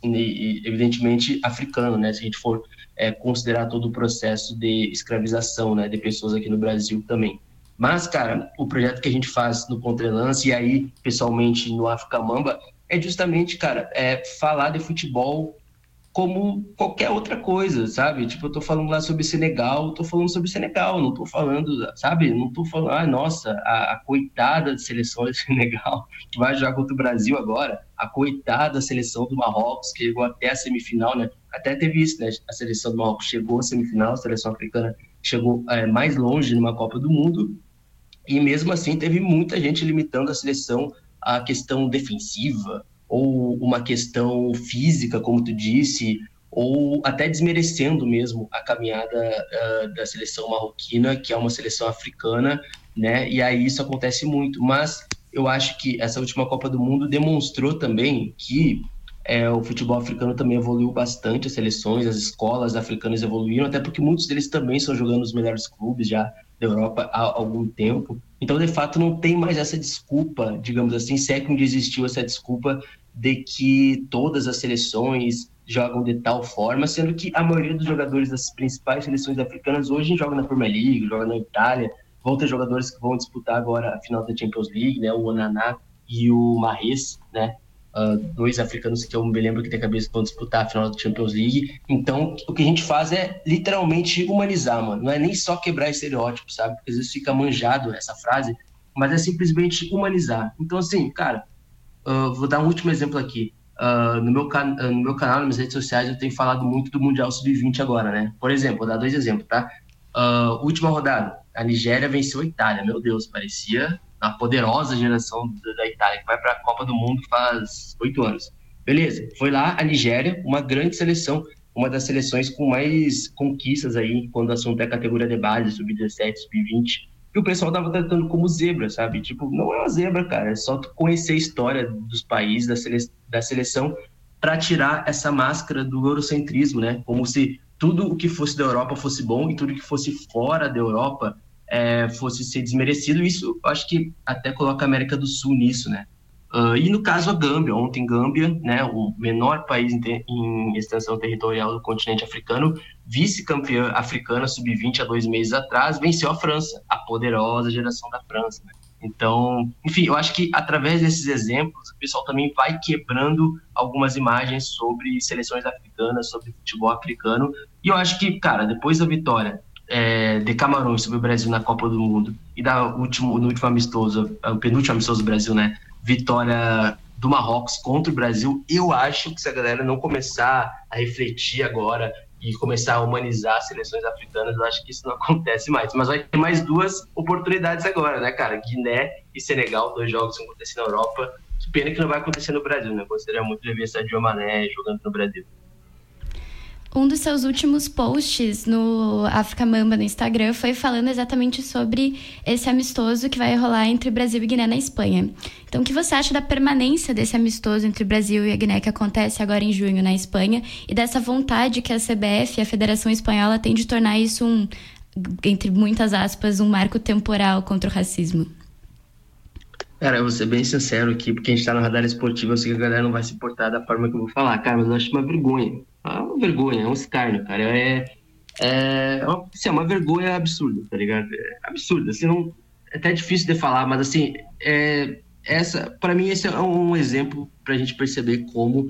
e evidentemente africano, né? Se a gente for é, considerar todo o processo de escravização, né, de pessoas aqui no Brasil também. Mas, cara, o projeto que a gente faz no Contrelance e aí, pessoalmente, no África Mamba, é justamente, cara, é falar de futebol como qualquer outra coisa, sabe? Tipo, eu tô falando lá sobre Senegal, eu tô falando sobre Senegal, não tô falando, sabe? Não tô falando, ah, nossa, a, a coitada de seleção de Senegal, que vai jogar contra o Brasil agora, a coitada seleção do Marrocos, que chegou até a semifinal, né? Até teve isso, né? A seleção do Marrocos chegou à semifinal, a seleção africana chegou é, mais longe numa Copa do Mundo, e mesmo assim teve muita gente limitando a seleção à questão defensiva, ou uma questão física, como tu disse, ou até desmerecendo mesmo a caminhada uh, da seleção marroquina, que é uma seleção africana, né? E aí isso acontece muito. Mas eu acho que essa última Copa do Mundo demonstrou também que é, o futebol africano também evoluiu bastante, as seleções, as escolas africanas evoluíram, até porque muitos deles também estão jogando nos melhores clubes já da Europa há algum tempo. Então, de fato, não tem mais essa desculpa, digamos assim, se é que não existiu essa desculpa de que todas as seleções jogam de tal forma, sendo que a maioria dos jogadores das principais seleções africanas hoje jogam na Premier League, jogam na Itália, vão ter jogadores que vão disputar agora a final da Champions League, né, o Onaná e o Mahrez, né, uh, dois africanos que eu me lembro que tem cabeça que vão disputar a final da Champions League. Então, o que a gente faz é literalmente humanizar, mano, não é nem só quebrar estereótipos, sabe, porque às vezes fica manjado essa frase, mas é simplesmente humanizar. Então, assim, cara, Uh, vou dar um último exemplo aqui. Uh, no, meu can- uh, no meu canal, nas minhas redes sociais, eu tenho falado muito do Mundial sub vinte agora, né? Por exemplo, vou dar dois exemplos, tá? Uh, última rodada, a Nigéria venceu a Itália. Meu Deus, parecia a poderosa geração da, da Itália, que vai para a Copa do Mundo faz oito anos. Beleza, foi lá a Nigéria, uma grande seleção, uma das seleções com mais conquistas aí, quando o assunto é a categoria de base, sub dezessete, sub vinte. E o pessoal tava tratando como zebra, sabe? Tipo, não é uma zebra, cara. É só tu conhecer a história dos países, da, sele... da seleção, para tirar essa máscara do eurocentrismo, né? Como se tudo o que fosse da Europa fosse bom e tudo que fosse fora da Europa é, fosse ser desmerecido. Isso, eu acho que até coloca a América do Sul nisso, né? Uh, e no caso a Gâmbia, ontem Gâmbia, né, o menor país em, ter, em extensão territorial do continente africano, vice-campeã africana sub vinte há dois meses atrás, venceu a França, a poderosa geração da França, né? Então, enfim, eu acho que através desses exemplos o pessoal também vai quebrando algumas imagens sobre seleções africanas, sobre futebol africano, e eu acho que, cara, depois da vitória é, de Camarões sobre o Brasil na Copa do Mundo e da último, no último amistoso, o penúltimo amistoso do Brasil, né, vitória do Marrocos contra o Brasil, eu acho que se a galera não começar a refletir agora e começar a humanizar as seleções africanas, eu acho que isso não acontece mais. Mas vai ter mais duas oportunidades agora, né, cara? Guiné e Senegal, dois jogos que vão acontecer na Europa. Que pena que não vai acontecer no Brasil, né? Eu gostaria muito de ver Sadio Mané jogando no Brasil. Um dos seus últimos posts no África Mamba no Instagram foi falando exatamente sobre esse amistoso que vai rolar entre Brasil e Guiné na Espanha. Então, o que você acha da permanência desse amistoso entre o Brasil e a Guiné que acontece agora em junho na Espanha e dessa vontade que a C B F e a Federação Espanhola têm de tornar isso um, entre muitas aspas, um marco temporal contra o racismo? Cara, eu vou ser bem sincero aqui, porque a gente tá no Radar Esportivo, eu sei que a galera não vai se importar da forma que eu vou falar, cara, mas eu acho uma vergonha. É uma vergonha, é um escárnio, cara. É, é, é, uma, assim, é uma vergonha absurda, tá ligado? É absurda, assim, não, é até difícil de falar, mas assim, é, essa, pra mim esse é um exemplo pra gente perceber como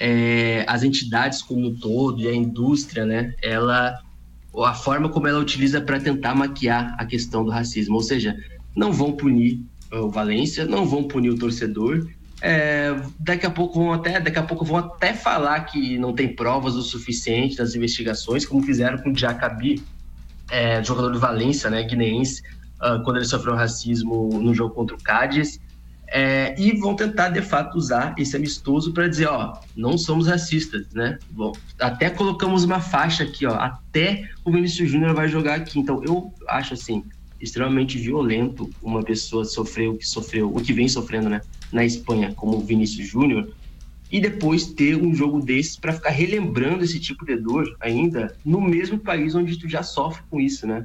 é, as entidades como um todo e a indústria, né, ela, a forma como ela utiliza para tentar maquiar a questão do racismo, ou seja, não vão punir o Valência, não vão punir o torcedor. É, daqui a pouco vão até daqui a pouco vão até falar que não tem provas o suficiente das investigações, como fizeram com o Diacabi, é, jogador do Valência, né, guineense, uh, quando ele sofreu racismo no jogo contra o Cádiz, é, e vão tentar de fato usar esse amistoso para dizer, ó, não somos racistas, né? Bom, até colocamos uma faixa aqui, ó, até o Vinícius Júnior vai jogar aqui. Então eu acho assim extremamente violento uma pessoa sofrer o que sofreu, o que vem sofrendo, né, na Espanha, como o Vinícius Júnior, e depois ter um jogo desses para ficar relembrando esse tipo de dor ainda no mesmo país onde tu já sofre com isso, né?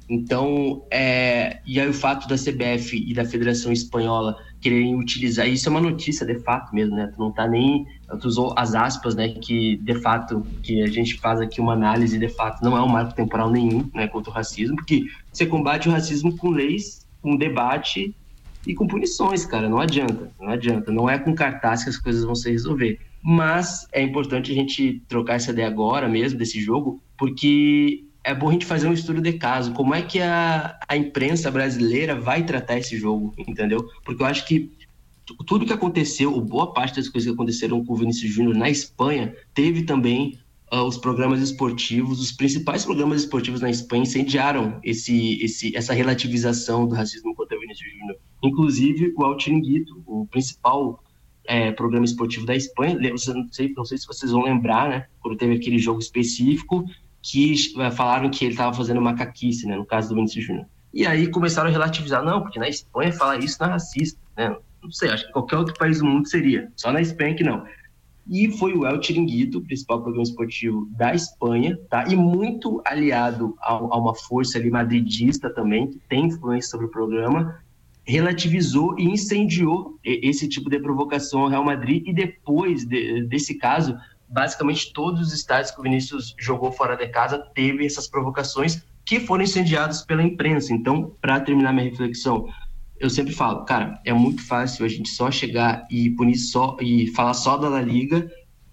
Então, é... e aí o fato da C B F e da Federação Espanhola quererem utilizar, isso é uma notícia de fato mesmo, né? Tu não tá nem, tu usou as aspas, né, que de fato, que a gente faz aqui uma análise, de fato não é um marco temporal nenhum, né, contra o racismo, porque você combate o racismo com leis, com debate e com punições, cara, não adianta, não adianta, não é com cartaz que as coisas vão se resolver, mas é importante a gente trocar essa ideia agora mesmo, desse jogo, porque é bom a gente fazer um estudo de caso, como é que a, a imprensa brasileira vai tratar esse jogo, entendeu? Porque eu acho que tudo que aconteceu, ou boa parte das coisas que aconteceram com o Vinícius Júnior na Espanha, teve também uh, os programas esportivos, os principais programas esportivos na Espanha incendiaram esse, esse, essa relativização do racismo contra o Vinícius Júnior. Inclusive o El Chiringuito, o principal é, programa esportivo da Espanha, não sei, não sei se vocês vão lembrar, né, quando teve aquele jogo específico, que falaram que ele estava fazendo macaquice, né, no caso do Vinícius Júnior. E aí começaram a relativizar, não, porque na Espanha falar isso não é racista, né? Não sei, acho que qualquer outro país do mundo seria, só na Espanha que não. E foi o El Chiringuito, o principal programa esportivo da Espanha, tá? E muito aliado a, a uma força ali madridista também, que tem influência sobre o programa, relativizou e incendiou esse tipo de provocação ao Real Madrid, e depois de, desse caso, basicamente todos os estádios que o Vinícius jogou fora de casa teve essas provocações que foram incendiadas pela imprensa. Então, para terminar minha reflexão, eu sempre falo, cara, é muito fácil a gente só chegar e punir só e falar só da La Liga,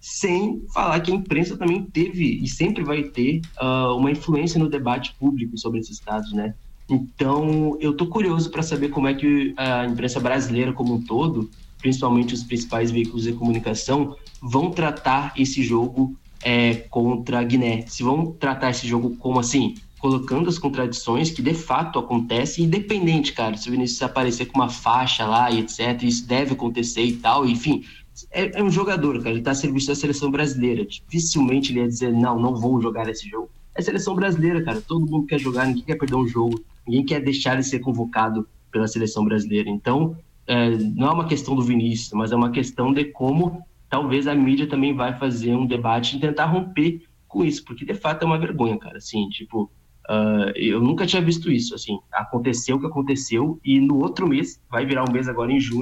sem falar que a imprensa também teve e sempre vai ter uh, uma influência no debate público sobre esses casos, né? Então, eu tô curioso para saber como é que a imprensa brasileira como um todo, principalmente os principais veículos de comunicação, vão tratar esse jogo é, contra a Guiné. Se vão tratar esse jogo como assim, colocando as contradições que de fato acontecem, independente, cara, se o Vinícius aparecer com uma faixa lá e etcétera, isso deve acontecer e tal, enfim, é, é um jogador, cara, ele tá a serviço da seleção brasileira, dificilmente ele ia dizer, não, não vou jogar esse jogo. É a seleção brasileira, cara, todo mundo quer jogar, ninguém quer perder um jogo, ninguém quer deixar de ser convocado pela seleção brasileira. Então, é, não é uma questão do Vinícius, mas é uma questão de como talvez a mídia também vai fazer um debate e tentar romper com isso, porque de fato é uma vergonha, cara, assim, tipo, uh, eu nunca tinha visto isso, assim, aconteceu o que aconteceu e no outro mês, vai virar um mês agora em junho,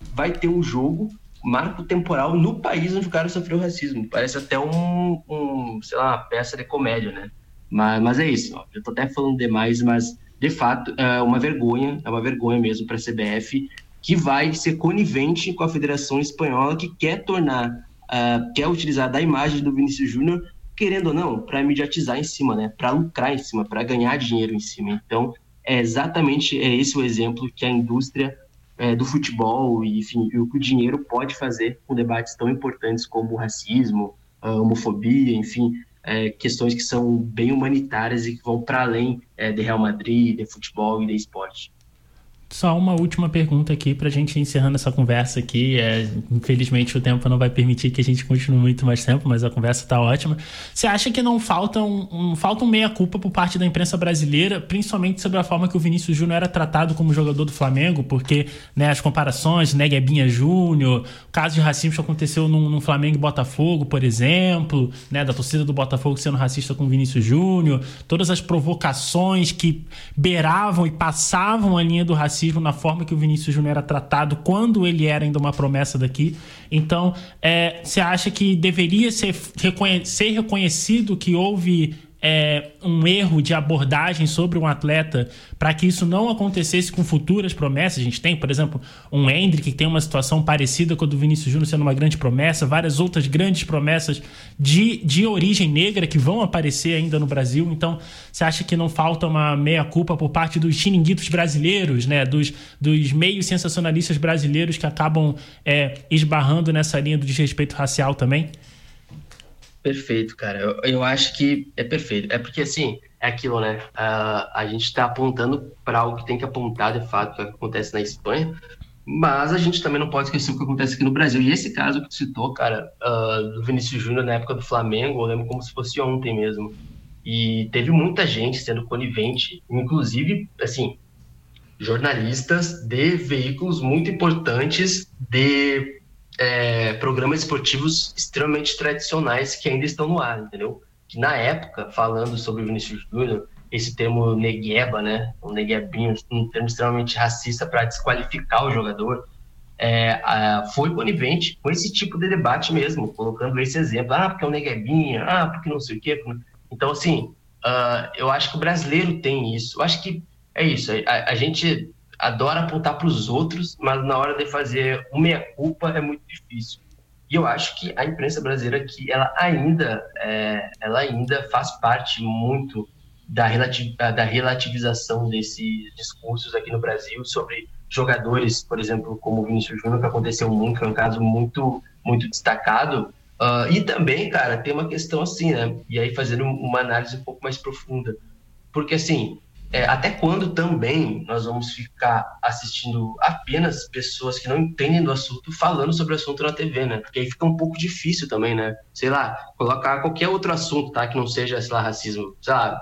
vai ter um jogo, marco temporal, no país onde o cara sofreu racismo. Parece até um, um sei lá, uma peça de comédia, né? Mas, mas é isso, ó. Eu tô até falando demais, mas de fato é uma vergonha, é uma vergonha mesmo para a C B F, que vai ser conivente com a Federação Espanhola, que quer tornar, uh, quer utilizar da imagem do Vinícius Júnior, querendo ou não, para mediatizar em cima, né? Para lucrar em cima, para ganhar dinheiro em cima. Então, é exatamente é esse o exemplo que a indústria é, do futebol e, enfim, o que o dinheiro pode fazer com debates tão importantes como o racismo, a homofobia, enfim, é, questões que são bem humanitárias e que vão para além é, de Real Madrid, de futebol e de esporte. Só uma última pergunta aqui pra gente ir encerrando essa conversa aqui. É, infelizmente o tempo não vai permitir que a gente continue muito mais tempo, mas a conversa tá ótima. Você acha que não falta um, um, falta um meia-culpa por parte da imprensa brasileira, principalmente sobre a forma que o Vinícius Júnior era tratado como jogador do Flamengo? Porque, né, as comparações, né, Guebinha Júnior, o caso de racismo que aconteceu no, no Flamengo e Botafogo, por exemplo, né, da torcida do Botafogo sendo racista com o Vinícius Júnior, todas as provocações que beiravam e passavam a linha do racismo na forma que o Vinícius Júnior era tratado quando ele era ainda uma promessa daqui. Então, é, você acha que deveria ser, reconhe- ser reconhecido que houve é, um erro de abordagem sobre um atleta para que isso não acontecesse com futuras promessas? A gente tem, por exemplo, um Endrick que tem uma situação parecida com a do Vinícius Júnior sendo uma grande promessa, várias outras grandes promessas de, de origem negra que vão aparecer ainda no Brasil. Então, você acha que não falta uma meia-culpa por parte dos chiringuitos brasileiros, né? dos, dos meios sensacionalistas brasileiros que acabam é, esbarrando nessa linha do desrespeito racial também? Perfeito, cara. Eu, eu acho que é perfeito. É porque, assim, é aquilo, né? Uh, a gente está apontando para algo que tem que apontar, de fato, que acontece na Espanha, mas a gente também não pode esquecer o que acontece aqui no Brasil. E esse caso que tu citou, cara, uh, do Vinícius Júnior na época do Flamengo, eu lembro como se fosse ontem mesmo. E teve muita gente sendo conivente, inclusive, assim, jornalistas de veículos muito importantes de... É, programas esportivos extremamente tradicionais que ainda estão no ar, entendeu? Que na época, falando sobre o Vinícius Júnior, esse termo negueba, né, um neguebinho, um termo extremamente racista para desqualificar o jogador, é, a, foi conivente com esse tipo de debate mesmo, colocando esse exemplo, ah, porque é um neguebinha, ah, porque não sei o quê. Então, assim, uh, eu acho que o brasileiro tem isso, eu acho que é isso, a, a gente... adora apontar para os outros, mas na hora de fazer uma meia-culpa é muito difícil. E eu acho que a imprensa brasileira aqui, ela ainda, é, ela ainda faz parte muito da, relativ- da relativização desses discursos aqui no Brasil sobre jogadores, por exemplo, como o Vinícius Júnior, que aconteceu muito, foi um caso muito, muito destacado. Uh, e também, cara, tem uma questão assim, né? E aí fazendo uma análise um pouco mais profunda. Porque, assim... É, até quando também nós vamos ficar assistindo apenas pessoas que não entendem do assunto falando sobre o assunto na T V, né? Porque aí fica um pouco difícil também, né? Sei lá, colocar qualquer outro assunto, tá? Que não seja, sei lá, racismo. Sei lá,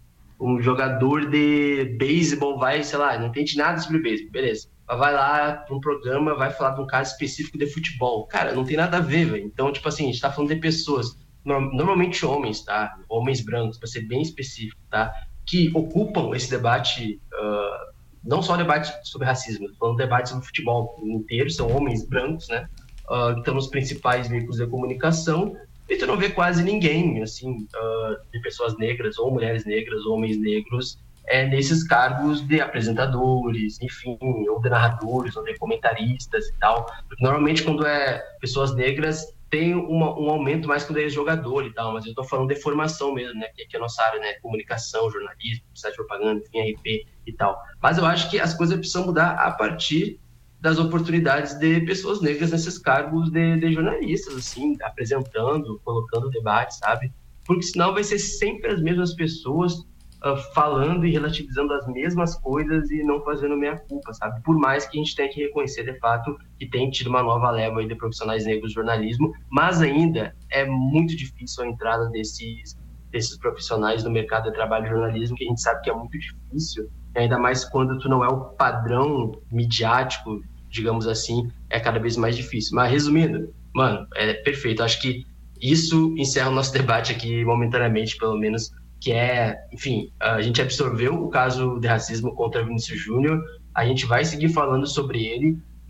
um jogador de beisebol vai, sei lá, não entende nada sobre beisebol, beleza. Vai lá para um programa, vai falar de um caso específico de futebol. Cara, não tem nada a ver, velho. Então, tipo assim, a gente tá falando de pessoas, normalmente homens, tá? Homens brancos, para ser bem específico, tá? Que ocupam esse debate, uh, não só o debate sobre racismo, mas o debate sobre futebol inteiro, são homens brancos, né, uh, que estão nos principais veículos de comunicação, e tu não vê quase ninguém, assim, uh, de pessoas negras, ou mulheres negras, ou homens negros, é, nesses cargos de apresentadores, enfim, ou de narradores, ou de comentaristas e tal, porque normalmente quando é pessoas negras, tem uma, um aumento mais quando é jogador e tal, mas eu estou falando de formação mesmo, né, que aqui é a nossa área, né, comunicação, jornalismo, site de propaganda, enfim, R P e tal. Mas eu acho que as coisas precisam mudar a partir das oportunidades de pessoas negras nesses cargos de, de jornalistas, assim, apresentando, colocando debate, sabe? Porque senão vai ser sempre as mesmas pessoas uh, falando e relativizando as mesmas coisas e não fazendo meia-culpa, sabe? Por mais que a gente tenha que reconhecer, de fato, que tem tido uma nova leva aí de profissionais negros no jornalismo, mas ainda é muito difícil a entrada desses, desses profissionais no mercado de trabalho de jornalismo, que a gente sabe que é muito difícil, ainda mais quando tu não é o padrão midiático, digamos assim, é cada vez mais difícil. Mas resumindo, mano, é perfeito. Acho que isso encerra o nosso debate aqui momentaneamente, pelo menos, que é, enfim, a gente absorveu o caso de racismo contra Vinícius Júnior, a gente vai seguir falando sobre ele,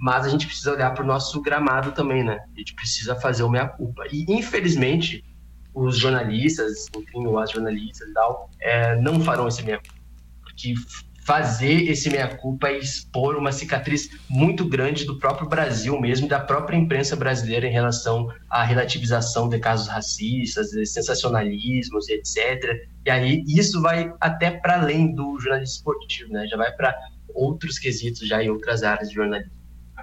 mas a gente precisa olhar para o nosso gramado também, né? A gente precisa fazer o meia-culpa. E, infelizmente, os jornalistas, enfim, as jornalistas e tal, é, não farão esse meia-culpa. Porque fazer esse meia-culpa é expor uma cicatriz muito grande do próprio Brasil mesmo, da própria imprensa brasileira em relação à relativização de casos racistas, de sensacionalismos, etcétera. E aí isso vai até para além do jornalismo esportivo, né? Já vai para outros quesitos, já em outras áreas de jornalismo.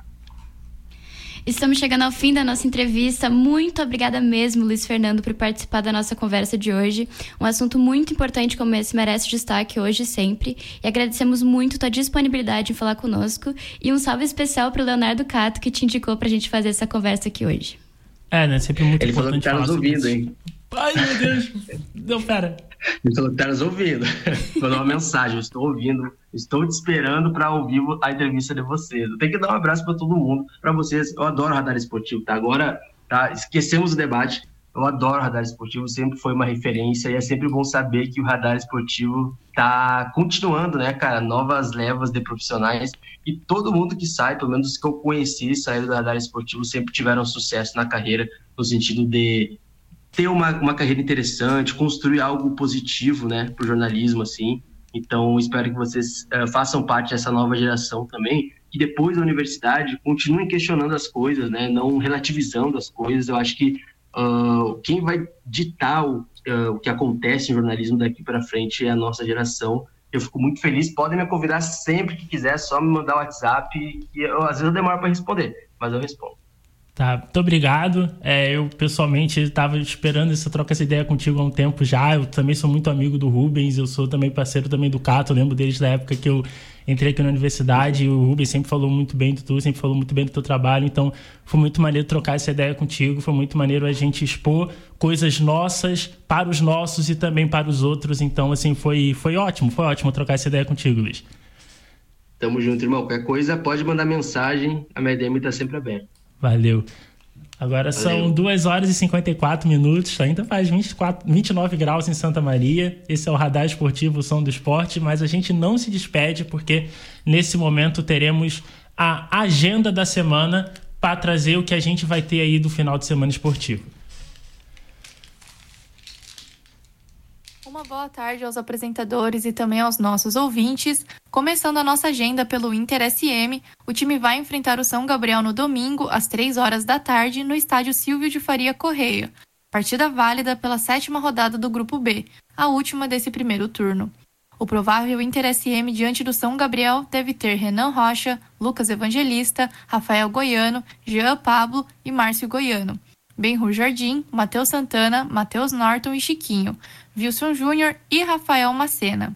Estamos chegando ao fim da nossa entrevista. Muito obrigada mesmo, Luiz Fernando, por participar da nossa conversa de hoje. Um assunto muito importante como esse merece destaque hoje e sempre. E agradecemos muito tua disponibilidade em falar conosco. E um salve especial para o Leonardo Cato, que te indicou para a gente fazer essa conversa aqui hoje. É, né? Sempre muito Ele importante. Ele falou que tá nos ouvindo, hein? Ai, meu Deus. Não, pera. Ele falou que tá nos ouvindo. Mandou uma mensagem. Eu estou ouvindo. Estou te esperando para ouvir a entrevista de vocês. Eu tenho que dar um abraço para todo mundo, para vocês. Eu adoro o Radar Esportivo, tá? Agora, tá? Esquecemos o debate. Eu adoro o Radar Esportivo, sempre foi uma referência e é sempre bom saber que o Radar Esportivo tá continuando, né, cara? Novas levas de profissionais e todo mundo que sai, pelo menos os que eu conheci, saíram do Radar Esportivo, sempre tiveram sucesso na carreira, no sentido de ter uma, uma carreira interessante, construir algo positivo, né, pro jornalismo, assim. Então, espero que vocês uh, façam parte dessa nova geração também, que depois da universidade continuem questionando as coisas, né, não relativizando as coisas. Eu acho que uh, quem vai ditar o, uh, o que acontece em jornalismo daqui para frente é a nossa geração. Eu fico muito feliz. Podem me convidar sempre que quiser, só me mandar o WhatsApp, que eu, às vezes eu demoro para responder, mas eu respondo. Tá, muito obrigado. É, eu, pessoalmente, estava esperando essa troca essa ideia contigo há um tempo já. Eu também sou muito amigo do Rubens, eu sou também parceiro também do Cato. Eu lembro deles da época que eu entrei aqui na universidade. O Rubens sempre falou muito bem de tu, sempre falou muito bem do teu trabalho. Então, foi muito maneiro trocar essa ideia contigo. Foi muito maneiro a gente expor coisas nossas para os nossos e também para os outros. Então, assim, foi, foi ótimo, foi ótimo trocar essa ideia contigo, Luiz. Tamo junto, irmão. Qualquer coisa, pode mandar mensagem. A minha D M tá sempre aberta. Valeu. Agora Valeu. São duas horas e cinquenta e quatro minutos, ainda faz vinte e quatro, vinte e nove graus em Santa Maria. Esse é o Radar Esportivo, o som do esporte, mas a gente não se despede porque nesse momento teremos a agenda da semana para trazer o que a gente vai ter aí do final de semana esportivo. Uma boa tarde aos apresentadores e também aos nossos ouvintes. Começando a nossa agenda pelo Inter S M, o time vai enfrentar o São Gabriel no domingo, às três horas da tarde, no estádio Silvio de Faria Correia. Partida válida pela sétima rodada do Grupo B, a última desse primeiro turno. O provável Inter S M diante do São Gabriel deve ter Renan Rocha, Lucas Evangelista, Rafael Goiano, Jean Pablo e Márcio Goiano. Benhur Jardim, Matheus Santana, Matheus Norton e Chiquinho, Wilson Júnior e Rafael Macena.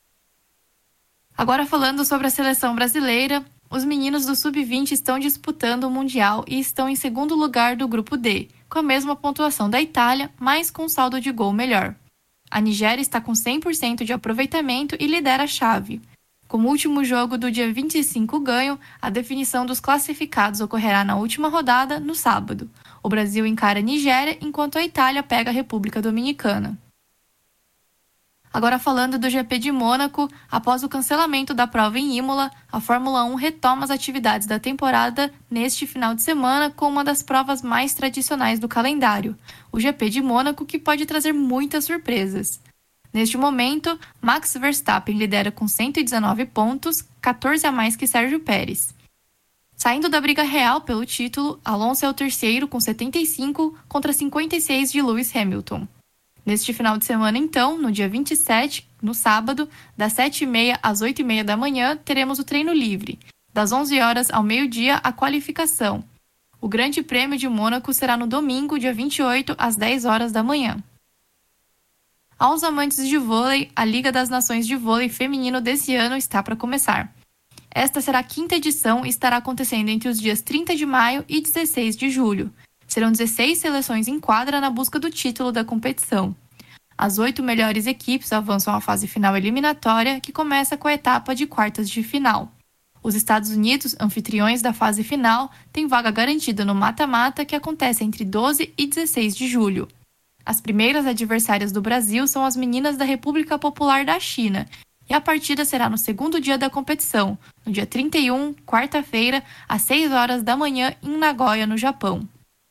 Agora falando sobre a seleção brasileira, os meninos do sub vinte estão disputando o Mundial e estão em segundo lugar do Grupo D, com a mesma pontuação da Itália, mas com saldo de gol melhor. A Nigéria está com cem por cento de aproveitamento e lidera a chave. Como último jogo do dia vinte e cinco ganho, a definição dos classificados ocorrerá na última rodada, no sábado. O Brasil encara a Nigéria, enquanto a Itália pega a República Dominicana. Agora falando do G P de Mônaco, após o cancelamento da prova em Imola, a Fórmula um retoma as atividades da temporada neste final de semana com uma das provas mais tradicionais do calendário, o G P de Mônaco, que pode trazer muitas surpresas. Neste momento, Max Verstappen lidera com cento e dezenove pontos, quatorze a mais que Sérgio Pérez. Saindo da briga real pelo título, Alonso é o terceiro com setenta e cinco contra cinquenta e seis de Lewis Hamilton. Neste final de semana, então, no dia vinte e sete, no sábado, das sete e meia às oito e meia da manhã, teremos o treino livre. Das onze horas ao meio-dia, a qualificação. O Grande Prêmio de Mônaco será no domingo, dia vinte e oito, às dez horas da manhã. Aos amantes de vôlei, a Liga das Nações de Vôlei Feminino desse ano está para começar. Esta será a quinta edição e estará acontecendo entre os dias trinta de maio e dezesseis de julho. Serão dezesseis seleções em quadra na busca do título da competição. As oito melhores equipes avançam à fase final eliminatória, que começa com a etapa de quartas de final. Os Estados Unidos, anfitriões da fase final, têm vaga garantida no mata-mata, que acontece entre doze e dezesseis de julho. As primeiras adversárias do Brasil são as meninas da República Popular da China, e a partida será no segundo dia da competição, no dia trinta e um, quarta-feira, às seis horas da manhã, em Nagoya, no Japão.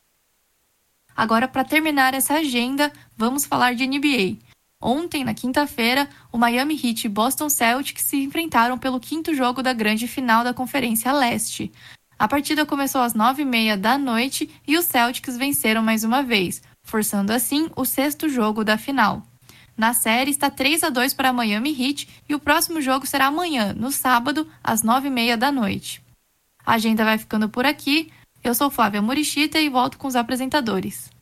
Agora, para terminar essa agenda, vamos falar de N B A. Ontem, na quinta-feira, o Miami Heat e Boston Celtics se enfrentaram pelo quinto jogo da grande final da Conferência Leste. A partida começou às nove e meia da noite e os Celtics venceram mais uma vez, forçando assim o sexto jogo da final. Na série está três a dois para a Miami Heat e o próximo jogo será amanhã, no sábado, às nove e meia da noite. A agenda vai ficando por aqui. Eu sou Flávia Murichita e volto com os apresentadores.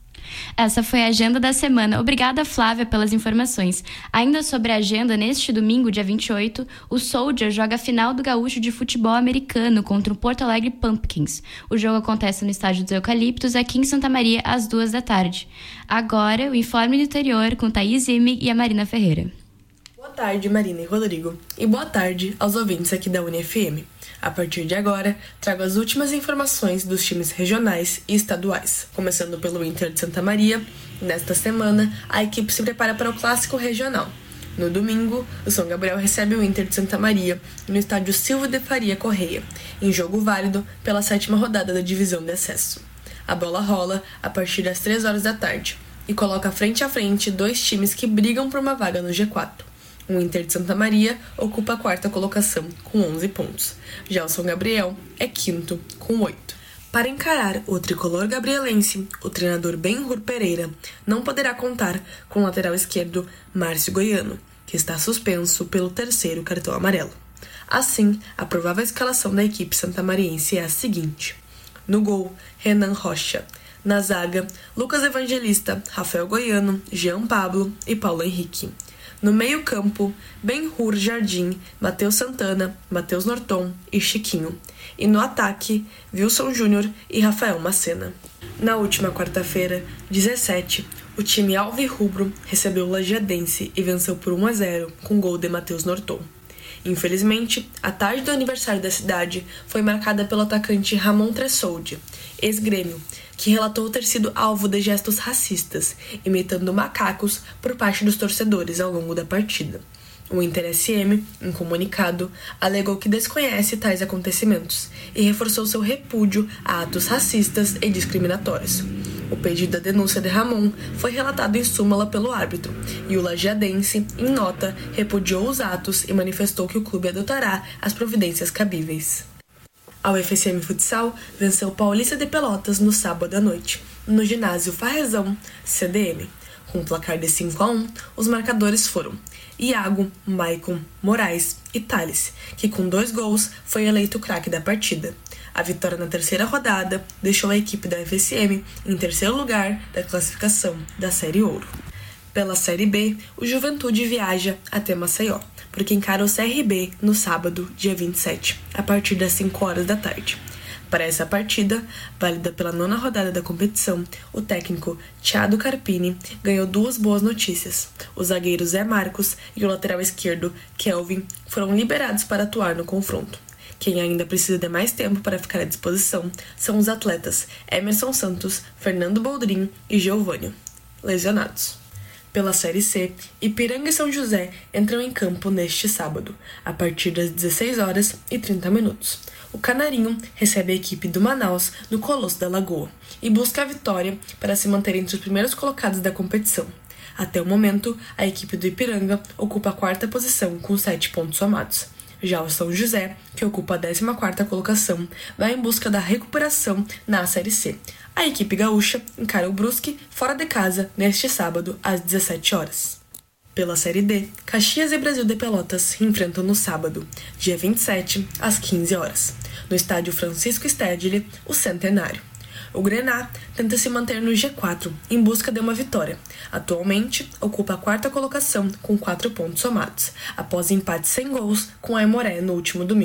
Essa foi a agenda da semana. Obrigada, Flávia, pelas informações. Ainda sobre a agenda, neste domingo, dia vinte e oito, o Soldier joga a final do Gaúcho de Futebol Americano contra o Porto Alegre Pumpkins. O jogo acontece no Estádio dos Eucaliptos, aqui em Santa Maria, às duas da tarde. Agora, o Informe do Interior com Thaís Zimig e a Marina Ferreira. Boa tarde, Marina e Rodrigo. E boa tarde aos ouvintes aqui da U N F M. A partir de agora, trago as últimas informações dos times regionais e estaduais. Começando pelo Inter de Santa Maria, nesta semana, a equipe se prepara para o Clássico Regional. No domingo, o São Gabriel recebe o Inter de Santa Maria no estádio Silvio de Faria Correia, em jogo válido pela sétima rodada da divisão de acesso. A bola rola a partir das três horas da tarde e coloca frente a frente dois times que brigam por uma vaga no G quatro. O Inter de Santa Maria ocupa a quarta colocação com onze pontos. Já o São Gabriel é quinto com oito. Para encarar o tricolor gabrielense, o treinador Ben-Hur Pereira não poderá contar com o lateral esquerdo Márcio Goiano, que está suspenso pelo terceiro cartão amarelo. Assim, a provável escalação da equipe santamariense é a seguinte: no gol, Renan Rocha. Na zaga, Lucas Evangelista, Rafael Goiano, Jean Pablo e Paulo Henrique. No meio-campo, Ben-Hur Jardim, Matheus Santana, Matheus Norton e Chiquinho. E no ataque, Wilson Júnior e Rafael Macena. Na última quarta-feira, dezessete, o time alvirrubro recebeu o Lajeadense e venceu por um a zero com gol de Matheus Norton. Infelizmente, a tarde do aniversário da cidade foi marcada pelo atacante Ramon Tressoldi, ex-grêmio, que relatou ter sido alvo de gestos racistas, imitando macacos por parte dos torcedores ao longo da partida. O Inter S M, em comunicado, alegou que desconhece tais acontecimentos e reforçou seu repúdio a atos racistas e discriminatórios. O pedido da denúncia de Ramon foi relatado em súmula pelo árbitro, e o lajeadense, em nota, repudiou os atos e manifestou que o clube adotará as providências cabíveis. A U F S M Futsal venceu o Paulista de Pelotas no sábado à noite, no ginásio Farrezão C D M. Com um placar de cinco a um, os marcadores foram Iago, Maicon, Moraes e Thales, que com dois gols foi eleito o craque da partida. A vitória na terceira rodada deixou a equipe da U F S M em terceiro lugar da classificação da Série Ouro. Pela Série B, o Juventude viaja até Maceió, porque encara o C R B no sábado, dia vinte e sete, a partir das cinco horas da tarde. Para essa partida, válida pela nona rodada da competição, o técnico Thiago Carpini ganhou duas boas notícias. O zagueiro Zé Marcos e o lateral esquerdo Kelvin foram liberados para atuar no confronto. Quem ainda precisa de mais tempo para ficar à disposição são os atletas Emerson Santos, Fernando Boldrin e Giovânio, lesionados. Pela Série C, Ipiranga e São José entram em campo neste sábado, a partir das dezesseis horas e trinta minutos. O Canarinho recebe a equipe do Manaus no Colosso da Lagoa e busca a vitória para se manter entre os primeiros colocados da competição. Até o momento, a equipe do Ipiranga ocupa a quarta posição com sete pontos somados. Já o São José, que ocupa a décima quarta colocação, vai em busca da recuperação na Série C. A equipe gaúcha encara o Brusque fora de casa neste sábado às dezessete horas. Pela Série D, Caxias e Brasil de Pelotas se enfrentam no sábado, dia vinte e sete, às quinze horas, no estádio Francisco Stedley, o Centenário. O Grená tenta se manter no G quatro em busca de uma vitória. Atualmente, ocupa a quarta colocação com quatro pontos somados, após empate sem gols com a Aimoré no último domingo.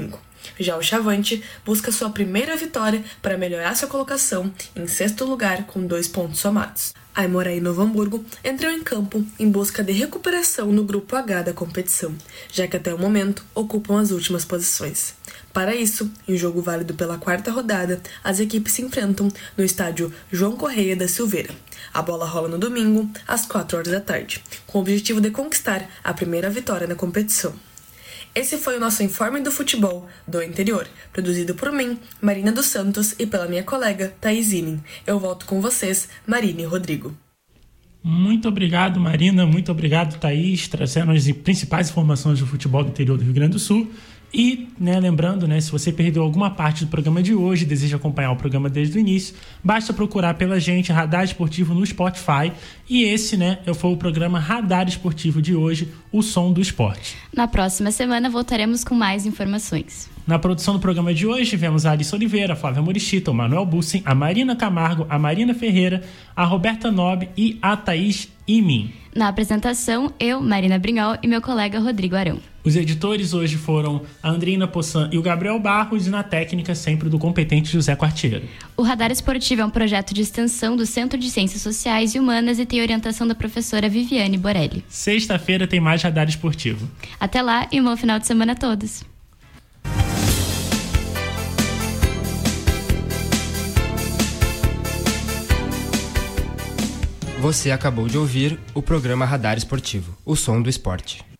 Já o Chavante busca sua primeira vitória para melhorar sua colocação em sexto lugar com dois pontos somados. A Aimoré Novo Hamburgo entrou em campo em busca de recuperação no grupo H da competição, já que até o momento ocupam as últimas posições. Para isso, em jogo válido pela quarta rodada, as equipes se enfrentam no estádio João Correia da Silveira. A bola rola no domingo, às quatro horas da tarde, com o objetivo de conquistar a primeira vitória na competição. Esse foi o nosso Informe do Futebol do Interior, produzido por mim, Marina dos Santos, e pela minha colega, Thaís Imen. Eu volto com vocês, Marina e Rodrigo. Muito obrigado, Marina. Muito obrigado, Thaís, trazendo as principais informações do futebol do interior do Rio Grande do Sul. E, né, lembrando, né, se você perdeu alguma parte do programa de hoje e deseja acompanhar o programa desde o início, basta procurar pela gente Radar Esportivo no Spotify. E esse, né, foi o programa Radar Esportivo de hoje, o som do esporte. Na próxima semana voltaremos com mais informações. Na produção do programa de hoje, tivemos a Alice Oliveira, a Flávia Morichita, o Manuel Bussen, a Marina Camargo, a Marina Ferreira, a Roberta Nobre e a Thaís Imen. Na apresentação, eu, Marina Brinhol, e meu colega Rodrigo Arão. Os editores hoje foram a Andrina Possan e o Gabriel Barros, e na técnica sempre do competente José Quartiero. O Radar Esportivo é um projeto de extensão do Centro de Ciências Sociais e Humanas e tem orientação da professora Viviane Borelli. Sexta-feira tem mais Radar Esportivo. Até lá e um bom final de semana a todos. Você acabou de ouvir o programa Radar Esportivo, o som do esporte.